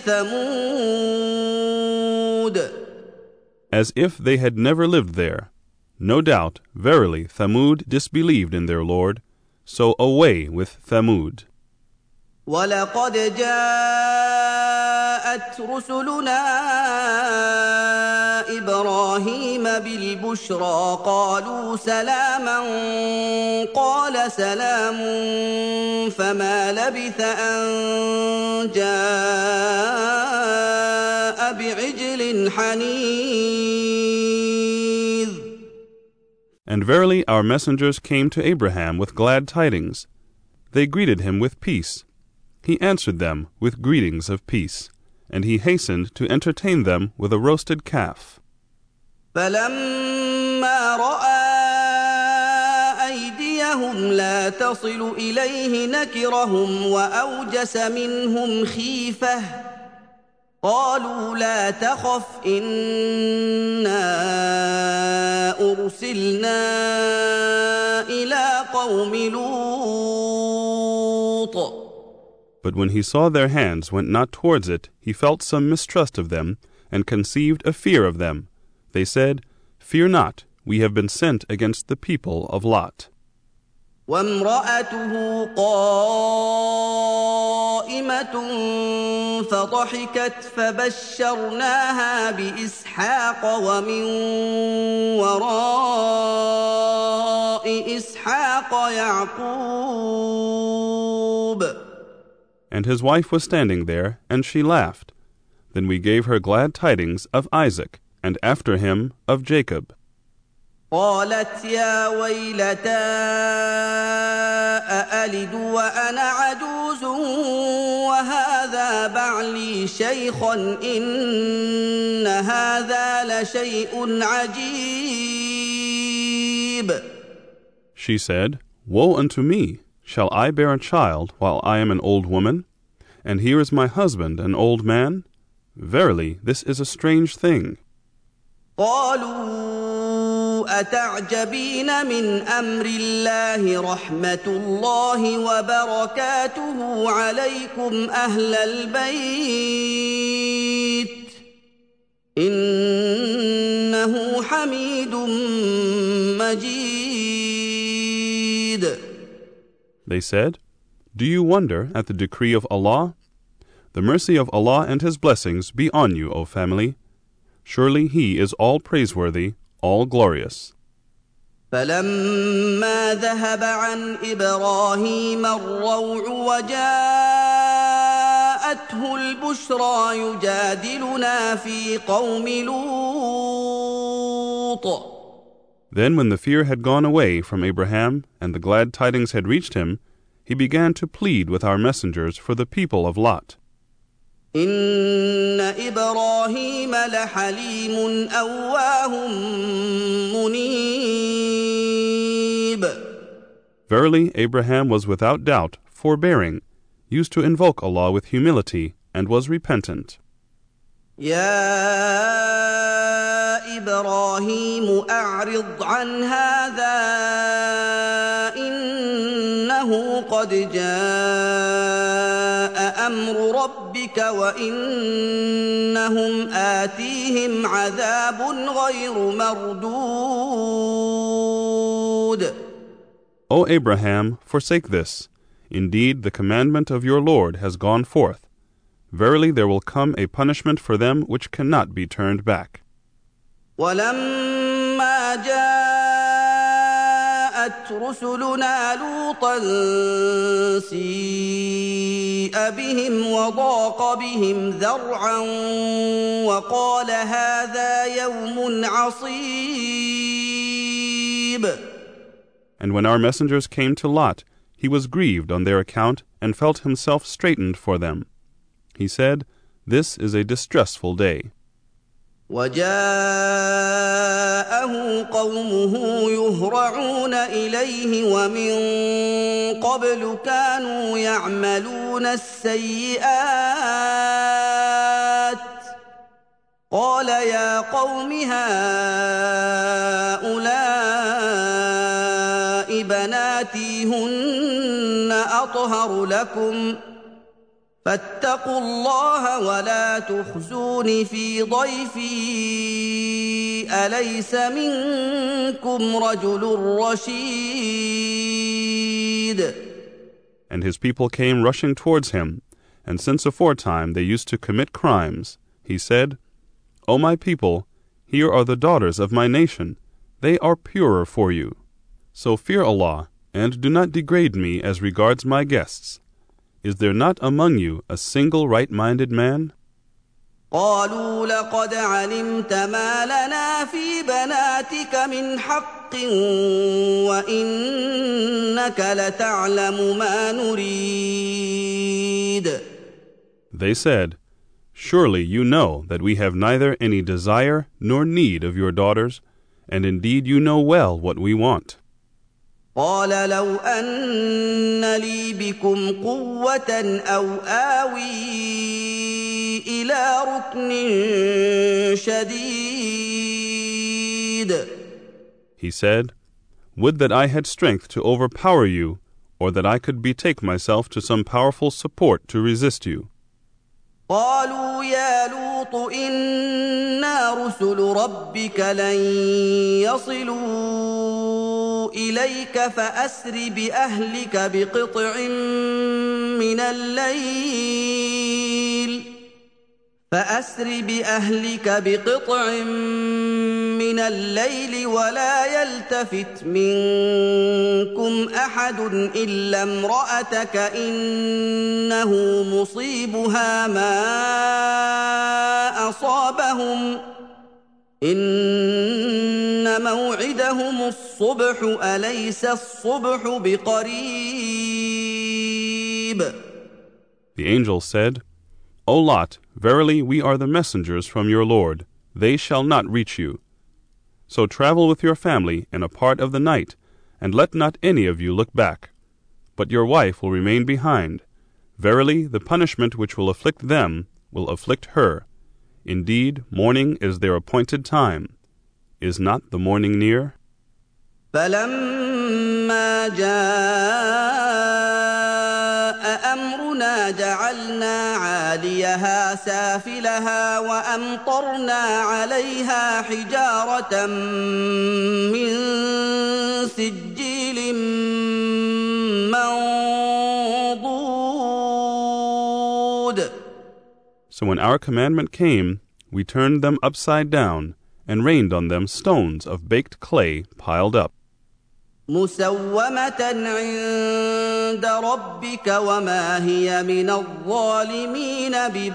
لِثَمُودَ. As if they had never lived there. No doubt, verily, Thamud disbelieved in their Lord, so away with Thamud. وَلَقَدْ جَاءَتْ رُسُلُنَا إِبْرَاهِيمَ بِالْبُشْرَىٰ قَالُوا سَلَامًا قَالَ سَلَامٌ فَمَا لَبِثَ أَن جَاءَ بِعِجْلٍ حَنِيذٍ. And verily our messengers came to Abraham with glad tidings. They greeted him with peace. He answered them with greetings of peace, and he hastened to entertain them with a roasted calf. فَلَمَّا رَأَىٰ أَيْدِيَهُمْ لَا تَصِلُ إِلَيْهِ نَكِرَهُمْ وَأَوْجَسَ مِنْهُمْ خِيفَةً قَالُوا لَا تَخَفْ إِنَّا أُرْسِلْنَا إِلَىٰ قَوْمِ لُوطٍ. But when he saw their hands went not towards it, he felt some mistrust of them, and conceived a fear of them. They said, Fear not, we have been sent against the people of Lot. وَامْرَأَتُهُ قَائِمَةٌ فَضَحِكَتْ فَبَشَّرْنَاهَا بِإِسْحَاقَ وَمِن وَرَاءِ إِسْحَاقَ يَعْقُوبَ. And his wife was standing there, and she laughed. Then we gave her glad tidings of Isaac, and after him of Jacob. قالت يا ويلتى أألد وأنا عجوز وهذا بعلي شيخا إن هذا لشيء عجيب. She said, Woe unto me! Shall I bear a child while I am an old woman? And here is my husband, an old man? Verily, this is a strange thing. قالوا أتعجبين من أمر الله رحمة الله وبركاته عليكم أهل البيت إنه حميد مجيد. They said, "Do you wonder at the decree of Allah? The mercy of Allah and His blessings be on you, O family. Surely He is all praiseworthy, all glorious." فلما ذهب عن إبراهيم الروع وجاءته البشرى يجادلنا في قوم لوط. Then when the fear had gone away from Abraham and the glad tidings had reached him, he began to plead with our messengers for the people of Lot. إن إبراهيم لحليم أواه منيب. Verily, Abraham was without doubt forbearing, used to invoke Allah with humility, and was repentant. يا إبراهيم أعرض عن هذا إنه قد جاء أمر ربك وإنهم آتيهم عذاب غير مردود. O Abraham, forsake this. Indeed, the commandment of your Lord has gone forth. Verily, there will come a punishment for them which cannot be turned back. ولما جاءت رسلنا لوطا سيء بهم وضاق بهم ذرعا وقال هذا يوم عصيب. And when our messengers came to Lot, he was grieved on their account and felt himself straitened for them. He said, "This is a distressful day." وجاءه قومه يهرعون إليه ومن قبل كانوا يعملون السيئات قال يا قوم هؤلاء بناتي هن أطهر لكم فاتقوا الله ولا تخزوني في ضيفي أليس منكم رجل رشيد. And his people came rushing towards him, and since aforetime they used to commit crimes, he said, "O my people, here are the daughters of my nation. They are purer for you. So fear Allah, and do not degrade me as regards my guests. Is there not among you a single right-minded man?" قالوا لقد علمت ما لنا في بناتك من حق وإنك لتعلم ما نريد. They said, "Surely you know that we have neither any desire nor need of your daughters, and indeed you know well what we want." قال لو أن لي بكم قوة أو آوي إلى ركن شديد. He said, "Would that I had strength to overpower you, or that I could betake myself to some powerful support to resist you." قالوا يا لوط إنا رسل ربك لن يصلوا إليك فأسر بأهلك بقطع من الليل فأسر بأهلك بقطع من الليل ولا يلتفت منكم أحد إلا امرأتك إنه مصيبها ما أصابهم إن موعدهم الصبح أليس الصبح بقريب. The angel said, "O Lot, verily we are the messengers from your Lord. They shall not reach you. So travel with your family in a part of the night, and let not any of you look back. But your wife will remain behind. Verily, the punishment which will afflict them will afflict her. Indeed, morning is their appointed time. Is not the morning near?" فلما جاء أمرنا جعلنا فجعلنا عاليها سافلها وأمطرنا عليها حجارة من سجيل منضود. So when our commandment came, we turned them upside down and rained on them stones of baked clay piled up. مسومة عند ربك وما هي من الظالمين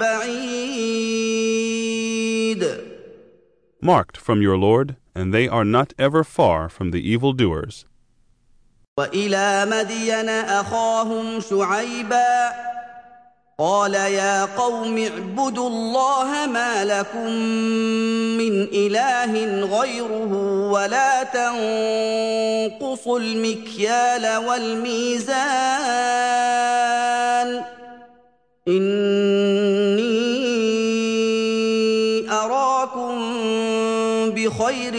ببعيد. Marked from your Lord, and they are not ever far from the evildoers. وإلى مدين أخاهم شعيبا قال يا قوم اعبدوا الله ما لكم من إله غيره ولا تنقصوا المكيال والميزان إني أراكم بخير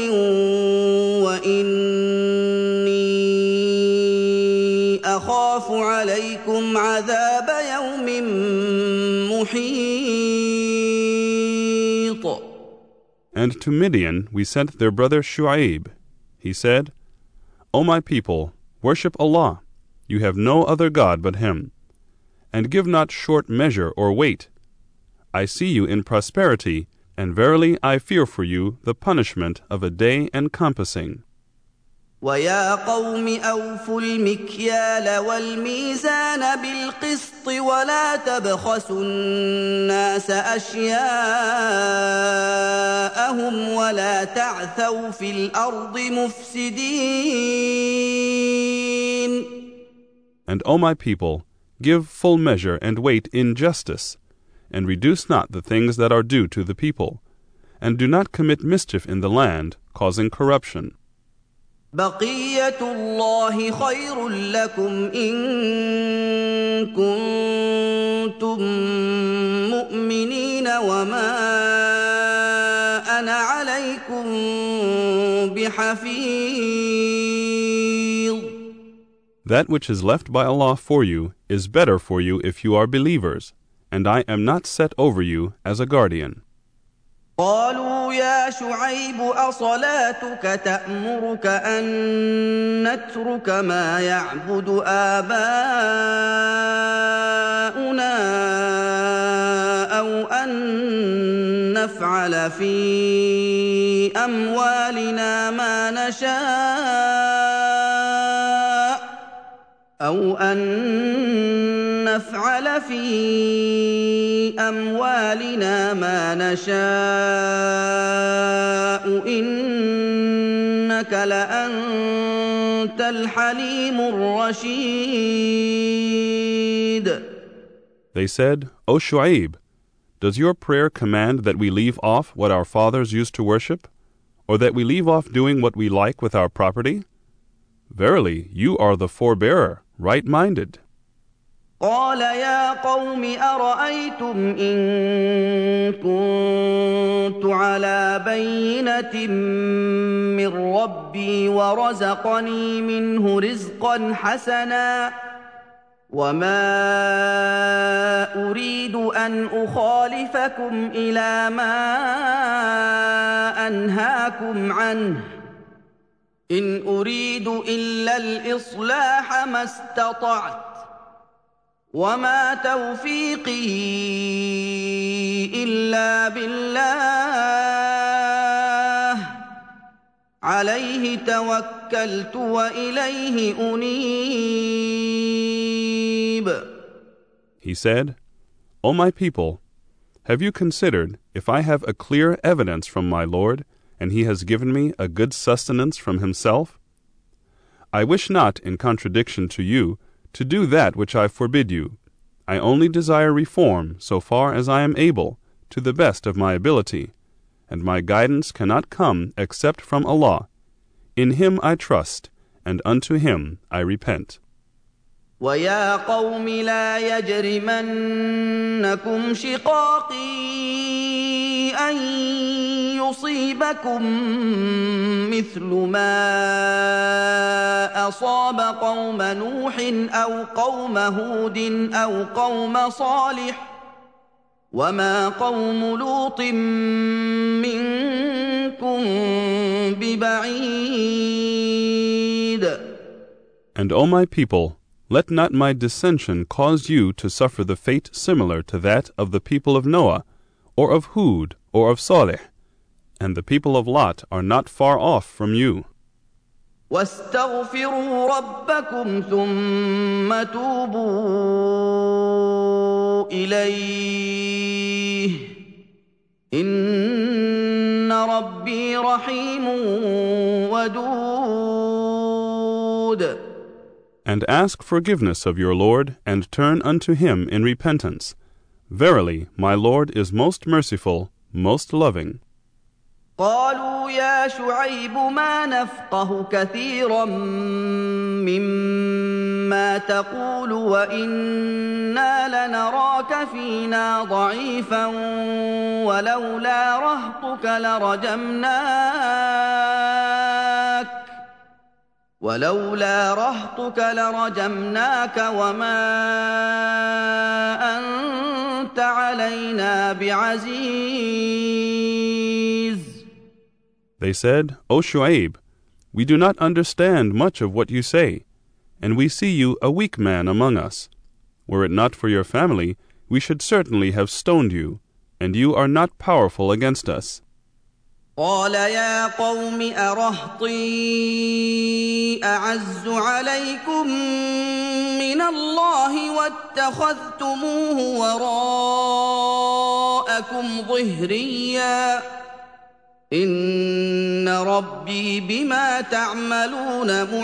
وإني أخاف عليكم عذاب يوم محيط. And to Midian we sent their brother Shu'aib. He said, O my people, worship Allah. You have no other God but Him. And give not short measure or weight. I see you in prosperity, and verily I fear for you the punishment of a day encompassing. وَيَا قَوْمِ أَوْفُوا الْمِكْيَالَ وَالْمِيزَانَ بِالْقِسْطِ وَلَا تَبْخَسُوا النَّاسَ أَشْيَاءَهُمْ وَلَا تَعْثَوْا فِي الْأَرْضِ مُفْسِدِينَ. And, O my people, give full measure and weight in justice, and reduce not the things that are due to the people, and do not commit mischief in the land, causing corruption. بقية الله خير لكم إن كنتم مؤمنين وما أنا عليكم بحفيظ. That which is left by Allah for you is better for you if you are believers, and I am not set over you as a guardian. قالوا يا شعيب أصلاتك تأمرك أن نترك ما يعبد آباؤنا أو أن نفعل في أموالنا ما نشاء أو أن نفعل في أموالنا ما نشاء إنك لأنت الحليم الرشيد. They said, O Shu'aib, does your prayer command that we leave off what our fathers used to worship, or that we leave off doing what we like with our property? Verily, you are the forbearer, right-minded. قال يا قوم أرأيتم إن كنت على بينة من ربي ورزقني منه رزقا حسنا وما أريد أن أخالفكم إلى ما أنهاكم عنه إن أريد إلا الإصلاح ما استطعت وما توفيقي إلا بالله عليه توكلت وإليه أنيب. He said, O my people, have you considered if I have a clear evidence from my Lord, and He has given me a good sustenance from Himself? I wish not, in contradiction to you, to do that which I forbid you. I only desire reform so far as I am able, to the best of my ability, and my guidance cannot come except from Allah. In Him I trust, and unto Him I repent. وَيَا قَوْمِ لَا يَجْرِمَنَّكُمْ شِقَاقِي أَن يُصِيبَكُم مِّثْلُ مَا أَصَابَ قَوْمَ نُوحٍ أَوْ قَوْمَ هُودٍ أَوْ قَوْمَ صَالِحٍ ۚ وَمَا قَوْمُ لُوطٍ مِّنكُم بِبَعِيدٍ. And, O my people, let not my dissension cause you to suffer the fate similar to that of the people of Noah, or of Hud, or of Salih, and the people of Lot are not far off from you. وَاسْتَغْفِرُوا رَبَّكُمْ ثُمَّ تُوبُوا إِلَيْهِ إِنَّ رَبِّي رَحِيمٌ وَدُودٌ. And ask forgiveness of your Lord, and turn unto him in repentance. Verily, my Lord is most merciful, most loving. قالوا يا شعيب ما نفقه كثيرا مما تقول وإنا لنراك فينا ضعيفا ولولا رهطك لرجمناك ولولا رهطك لرجمناك وما أنت علينا بعزيز. They said, O Shu'aib, we do not understand much of what you say, and we see you a weak man among us. Were it not for your family, we should certainly have stoned you, and you are not powerful against us. قال يا قوم أرهطي أعز عليكم من الله واتخذتموه وراءكم ظهريا إن ربي بما تعملون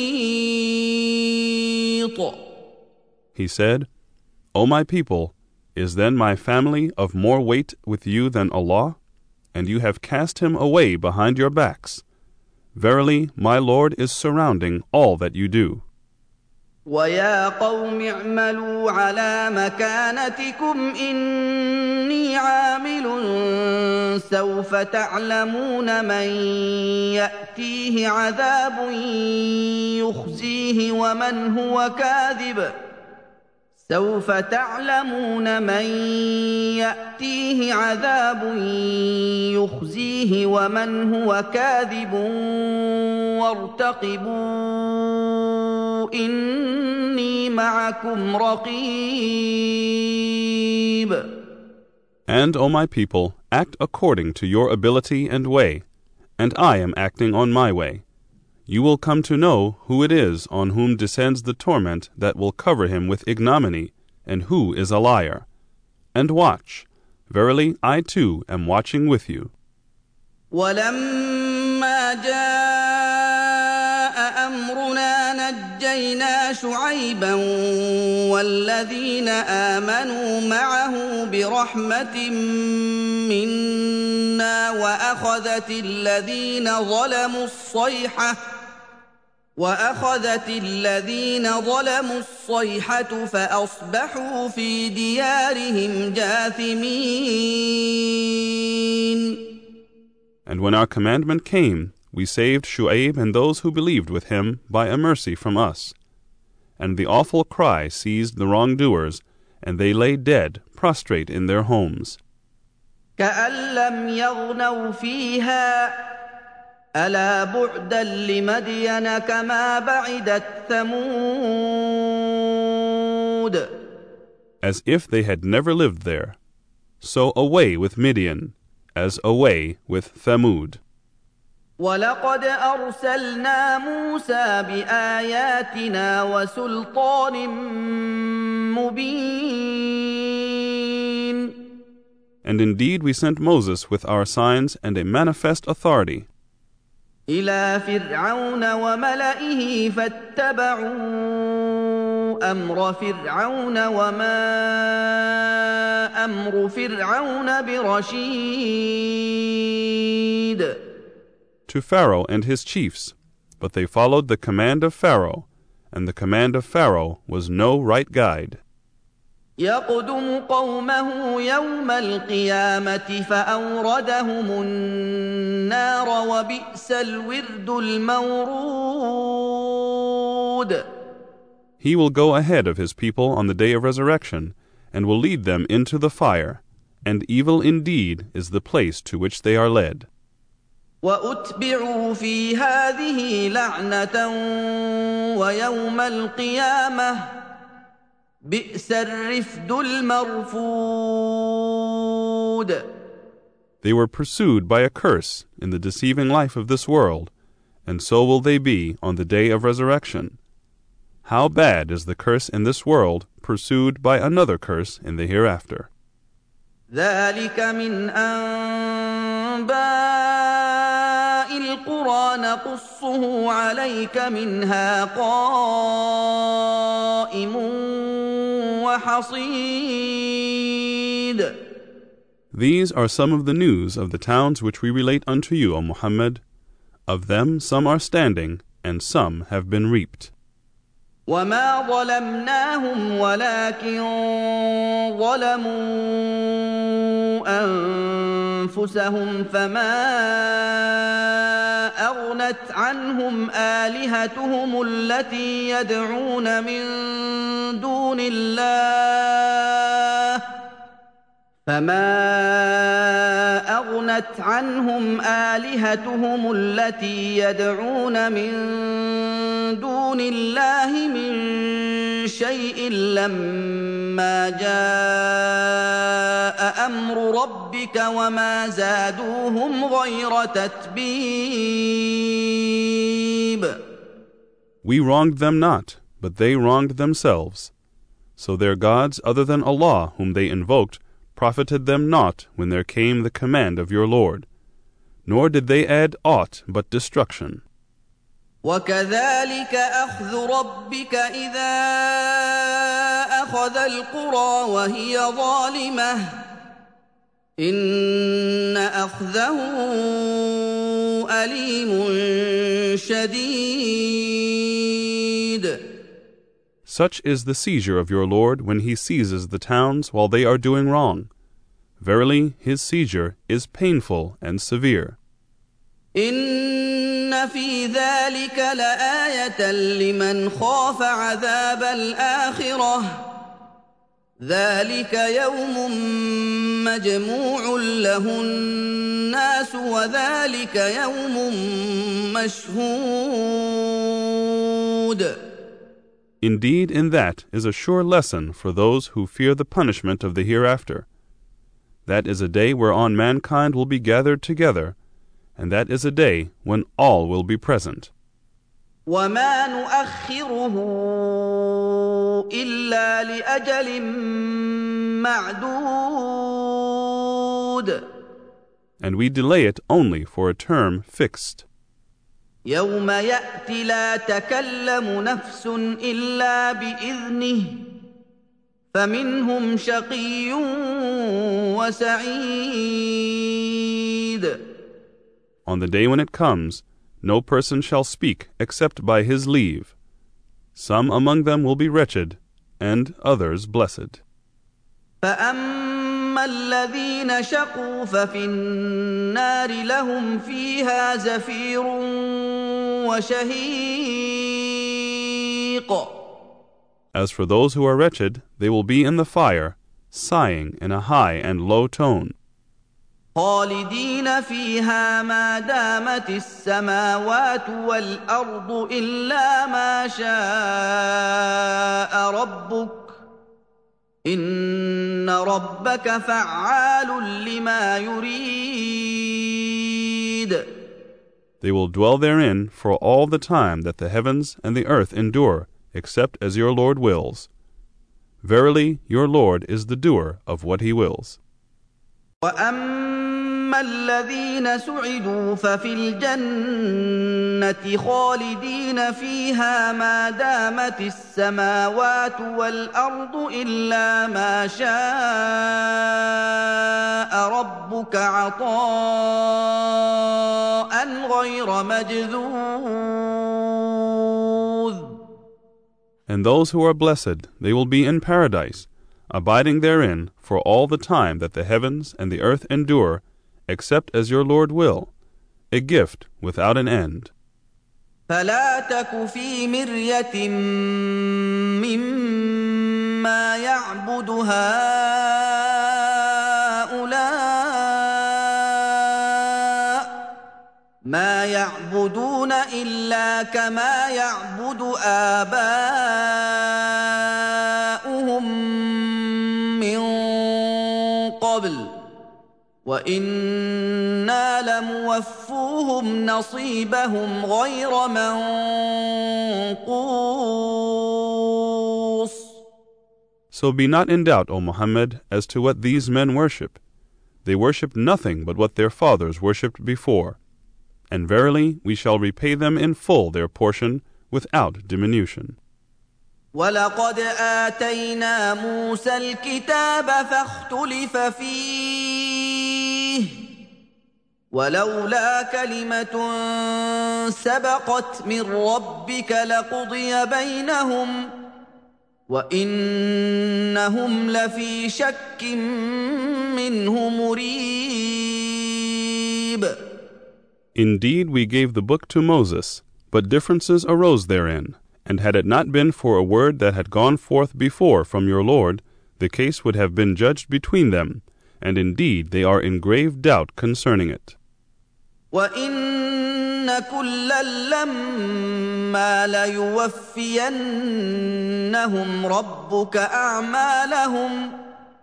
محيط. He said, O my people, is then my family of more weight with you than Allah? And you have cast him away behind your backs. Verily, my Lord is surrounding all that you do. وَيَا قَوْمِ اعْمَلُوا عَلَى مَكَانَتِكُمْ إِنِّي عَامِلٌ سَوْفَ تَعْلَمُونَ مَن يَأْتِيهِ عَذَابٌ يُخْزِيهِ وَمَنْ هُوَ كَاذِبٌ سوف تعلمون من يأتيه عذاب يخزيه ومن هو كاذب وارتقبوا إني معكم رقيب. And, O my people, act according to your ability and way, and I am acting on my way. You will come to know who it is on whom descends the torment that will cover him with ignominy, and who is a liar. And watch. Verily, I too am watching with you. وَلَمَّا جَاءَ أَمْرُنَا نَجَّيْنَا شُعَيْبًا وَالَّذِينَ آمَنُوا مَعَهُ بِرَحْمَةٍ مِّنَّا وَأَخَذَتِ الَّذِينَ ظَلَمُوا الصَّيْحَةُ وَأَخَذَتِ الَّذِينَ ظَلَمُوا الصَّيْحَةُ فَأَصْبَحُوا فِي دِيَارِهِمْ جَاثِمِينَ. And when our commandment came, we saved Shu'aib and those who believed with him by a mercy from us. And the awful cry seized the wrongdoers, and they lay dead, prostrate in their homes. كَأَن لَّمْ يَغْنَوْا فِيهَا أَلَا بُعْدًا لِّمَدْيَنَ كَمَا بَعِدَتْ ثَمُودُ. As if they had never lived there. So away with Midian, as away with Thamud. وَلَقَدْ أَرْسَلْنَا مُوسَىٰ بِآيَاتِنَا وَسُلْطَانٍ مُّبِينٍ. And indeed we sent Moses with our signs and a manifest authority. إِلَىٰ فِرْعَوْنَ وَمَلَئِهِ فَاتَّبَعُوا أَمْرَ فِرْعَوْنَ وَمَا أَمْرُ فِرْعَوْنَ بِرَشِيدٍ. To Pharaoh and his chiefs, but they followed the command of Pharaoh, and the command of Pharaoh was no right guide. يقدم قومه يوم القيامة فأوردهم النار وبئس الورد المورود. He will go ahead of his people on the day of resurrection, and will lead them into the fire, and evil indeed is the place to which they are led. وأتبعوا في هذه لعنة ويوم القيامة بئس الرفد المرفود. They were pursued by a curse in the deceiving life of this world, and so will they be on the day of resurrection. How bad is the curse in this world pursued by another curse in the hereafter. ذلك من أنباء القرى نقصه عليك منها قائم وحصيد. These are some of the news of the towns which we relate unto you, O Muhammad. Of them some are standing, and some have been reaped. وما ظلمناهم ولكن ظلموا أنفسهم فما أغنت عنهم آلهتهم التي يدعون من دون الله فما أغنت عنهم آلهتهم التي يدعون من دون الله من شيء لما جاء أمر ربك وما زادوهم غير تتبيب. We wronged them not, but they wronged themselves. So their gods other than Allah whom they invoked profited them not when there came the command of your Lord, nor did they add aught but destruction. وكذلك أخذ ربك إذا أخذ القرى وهي ظالمة إن أخذه أليم شديد. Such is the seizure of your Lord when he seizes the towns while they are doing wrong. Verily, his seizure is painful and severe. إن في ذلك لآية لمن خاف عذاب الآخرة ذلك يوم مجموع له الناس وذلك يوم مشهود. Indeed, in that is a sure lesson for those who fear the punishment of the hereafter. That is a day whereon mankind will be gathered together, and that is a day when all will be present. وما نؤخره إلا لأجل معدود. And we delay it only for a term fixed. يوم يأتي لا تكلم نفس إلا بإذنه فمنهم شقي وسعيد. On the day when it comes, no person shall speak except by his leave. Some among them will be wretched, and others blessed. فأما الذين شقوا ففي النار لهم فيها زفير وشهيق. As for those who are wretched, they will be in the fire, sighing in a high and low tone. خالدين فيها ما دامت السماوات والأرض إلا ما شاء ربك إن ربك فعال لما يريد. They will dwell therein for all the time that the heavens and the earth endure, except as your Lord wills. Verily, your Lord is the doer of what he wills. وأما الذين سعدوا ففي الجنة خالدين فيها ما دامت السماوات والأرض إلا ما شاء ربك عطاء غير مجذوذ. And those who are blessed, they will be in paradise, abiding therein for all the time that the heavens and the earth endure, except as your Lord will, a gift without an end. فلا تك في مرية مما يعبد هؤلاء ما يعبدون إلا كما يعبد آباؤهم من قبل وإنا لموفوهم نصيبهم غير منقوص. So be not in doubt, O Muhammad, as to what these men worship. They worship nothing but what their fathers worshipped before. And verily we shall repay them in full their portion without diminution. وَلَقَدْ آتَيْنَا مُوسَى الْكِتَابَ فَاخْتُلِفَ فِيهِ وَلَوْلَا كَلِمَةٌ سَبَقَتْ مِنْ رَبِّكَ لَقُضِيَ بَيْنَهُمْ وَإِنَّهُمْ لَفِي شَكٍّ مِّنْهُ مُرِيبٍ. Indeed, we gave the book to Moses, but differences arose therein. And had it not been for a word that had gone forth before from your Lord, the case would have been judged between them, and indeed they are in grave doubt concerning it. وَإِنَّ كُلًّا لَّمَّا لَيُوَفِّيَنَّهُمْ رَبُّكَ أَعْمَالَهُمْ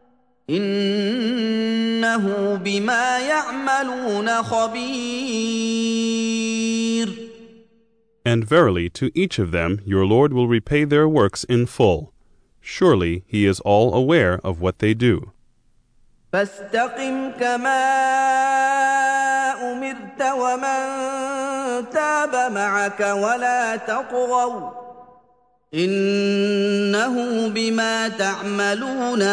إِنَّهُ بِمَا يَعْمَلُونَ خَبِيرٌ. And verily, to each of them your Lord will repay their works in full. Surely he is all aware of what they do. فَاسْتَقِمْ كَمَا أُمِرْتَ وَمَنْ تَابَ مَعَكَ وَلَا تَطْغَوْا إِنَّهُ بِمَا تَعْمَلُونَ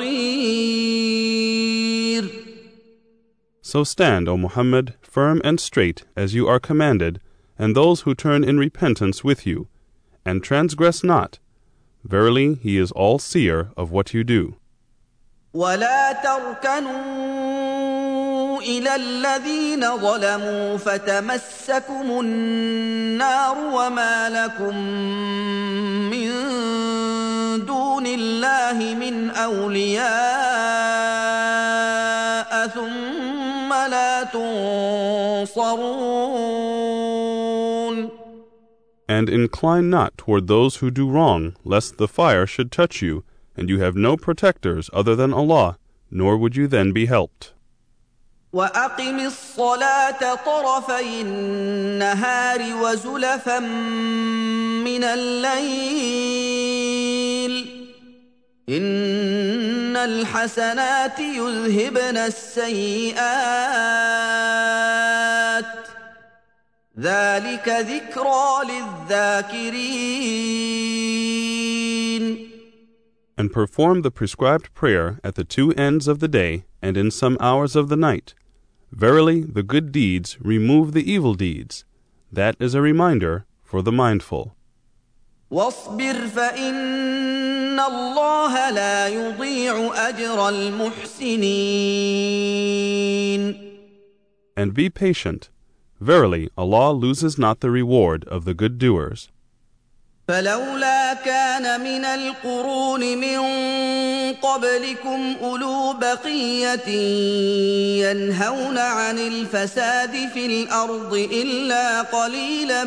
بَصِيرٌ. So stand, O Muhammad, firm and straight as you are commanded, and those who turn in repentance with you, and transgress not. Verily, he is all-seer of what you do. وَلَا تَرْكَنُوا إِلَى الَّذِينَ ظَلَمُوا فَتَمَسَّكُمُ النَّارُ وَمَا لَكُم مِّن دُونِ اللَّهِ مِنْ أَوْلِيَاءَ ثُمَّ لَا تُنصَرُونَ. And incline not toward those who do wrong, lest the fire should touch you, and you have no protectors other than Allah, nor would you then be helped. وَأَقِمِ الصَّلَاةَ طَرَفَيِ النَّهَارِ وَزُلَفًا مِّنَ اللَّيْلِ إِنَّ الْحَسَنَاتِ يُذْهِبْنَ السَّيِّئَاتِ ذَلِكَ ذِكْرَى لِلذَّاكِرِينَ. And perform the prescribed prayer at the two ends of the day and in some hours of the night. Verily, the good deeds remove the evil deeds. That is a reminder for the mindful. وَاصْبِرْ فَإِنَّ اللَّهَ لَا يُضِيعُ أَجْرَ الْمُحْسِنِينَ. And be patient. Verily, Allah loses not the reward of the good doers. فلولا كان من القرون من قبلكم أولو بقية ينهون عن الفساد في الأرض إلا قليلا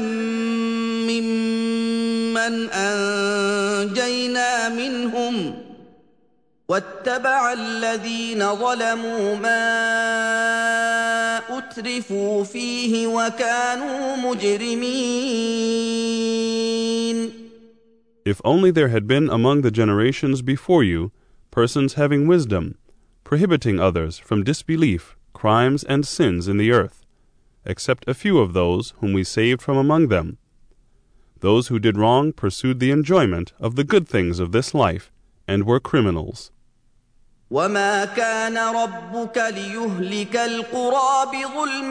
ممن أنجينا منهم واتبع الذين ظلموا ما أترفوا فيه وكانوا مجرمين. If only there had been among the generations before you persons having wisdom, prohibiting others from disbelief, crimes and sins in the earth, except a few of those whom we saved from among them. Those who did wrong pursued the enjoyment of the good things of this life and were criminals. وَمَا كَانَ رَبُّكَ لِيُهْلِكَ الْقُرَىٰ بِظُلْمٍ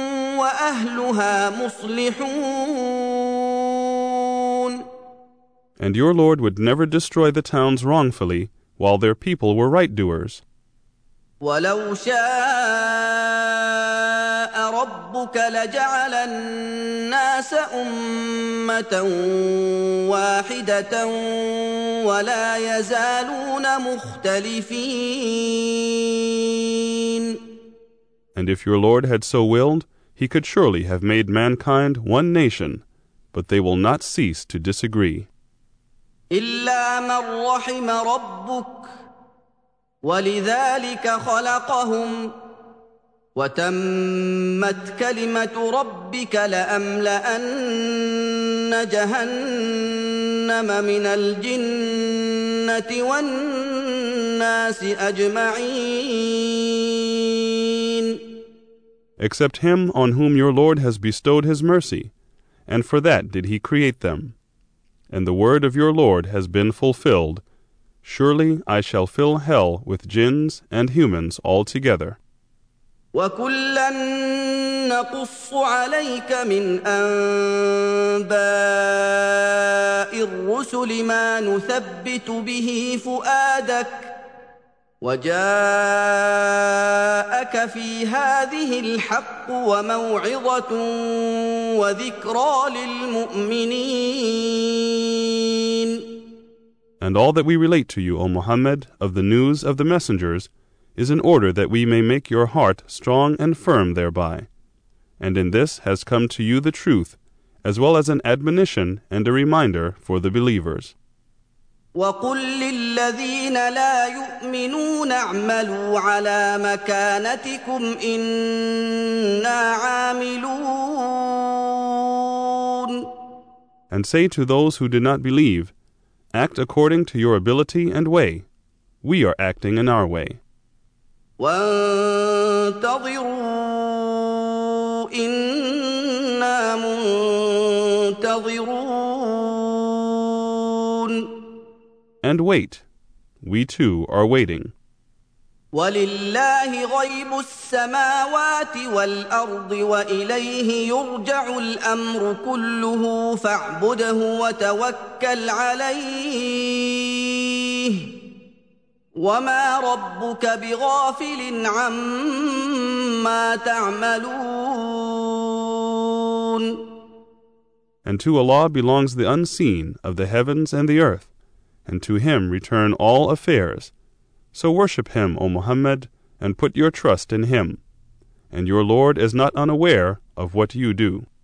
وَأَهْلُهَا مُصْلِحُونَ. And your Lord would never destroy the towns wrongfully, while their people were right-doers. وَلَوْ شَاءَ رَبُّكَ لَجَعَلَ النَّاسَ أُمَّةً وَاحِدَةً وَلَا يَزَالُونَ مُخْتَلِفِينَ. And if your Lord had so willed, he could surely have made mankind one nation, but they will not cease to disagree. إِلَّا مَنْ رَحِمَ رَبُّكَ وَلِذَلِكَ خَلَقَهُمْ وَتَمَّتْ كَلِمَةُ رَبِّكَ لَأَمْلَأَنَّ جَهَنَّمَ مِنَ الْجِنَّةِ وَالنَّاسِ أَجْمَعِينَ. Except him on whom your Lord has bestowed his mercy, and for that did he create them. And the word of your Lord has been fulfilled. Surely I shall fill hell with jinns and humans altogether. وَكُلًّا نَّقُصُّ عَلَيْكَ مِنْ أَنبَاءِ الرُّسُلِ مَا نُثَبِّتُ بِهِ فُؤَادَكَ وَجَاءَكَ فِي هَٰذِهِ الْحَقُّ وَمَوْعِظَةٌ وَذِكْرَىٰ لِلْمُؤْمِنِينَ. And all that we relate to you, O Muhammad, of the news of the messengers, is in order that we may make your heart strong and firm thereby. And in this has come to you the truth, as well as an admonition and a reminder for the believers. وَقُل لِّلَّذِينَ لَا يُؤْمِنُونَ اعْمَلُوا عَلَىٰ مَكَانَتِكُمْ إِنَّا عَامِلُونَ. And say to those who do not believe, act according to your ability and way. We are acting in our way. وَانتَظِرُوا إِنَّا مُنتَظِرُونَ. And wait. We too are waiting. وَلِلَّهِ غَيْبُ السَّمَاوَاتِ وَالْأَرْضِ وَإِلَيْهِ يُرْجَعُ الْأَمْرُ كُلُّهُ فَاعْبُدْهُ وَتَوَكَّلْ عَلَيْهِ وَمَا رَبُّكَ بِغَافِلٍ عَمَّا تَعْمَلُونَ. And to Allah belongs the unseen of the heavens and the earth, and to him return all affairs. So worship him, O Muhammad, and put your trust in him. And your Lord is not unaware of what you do.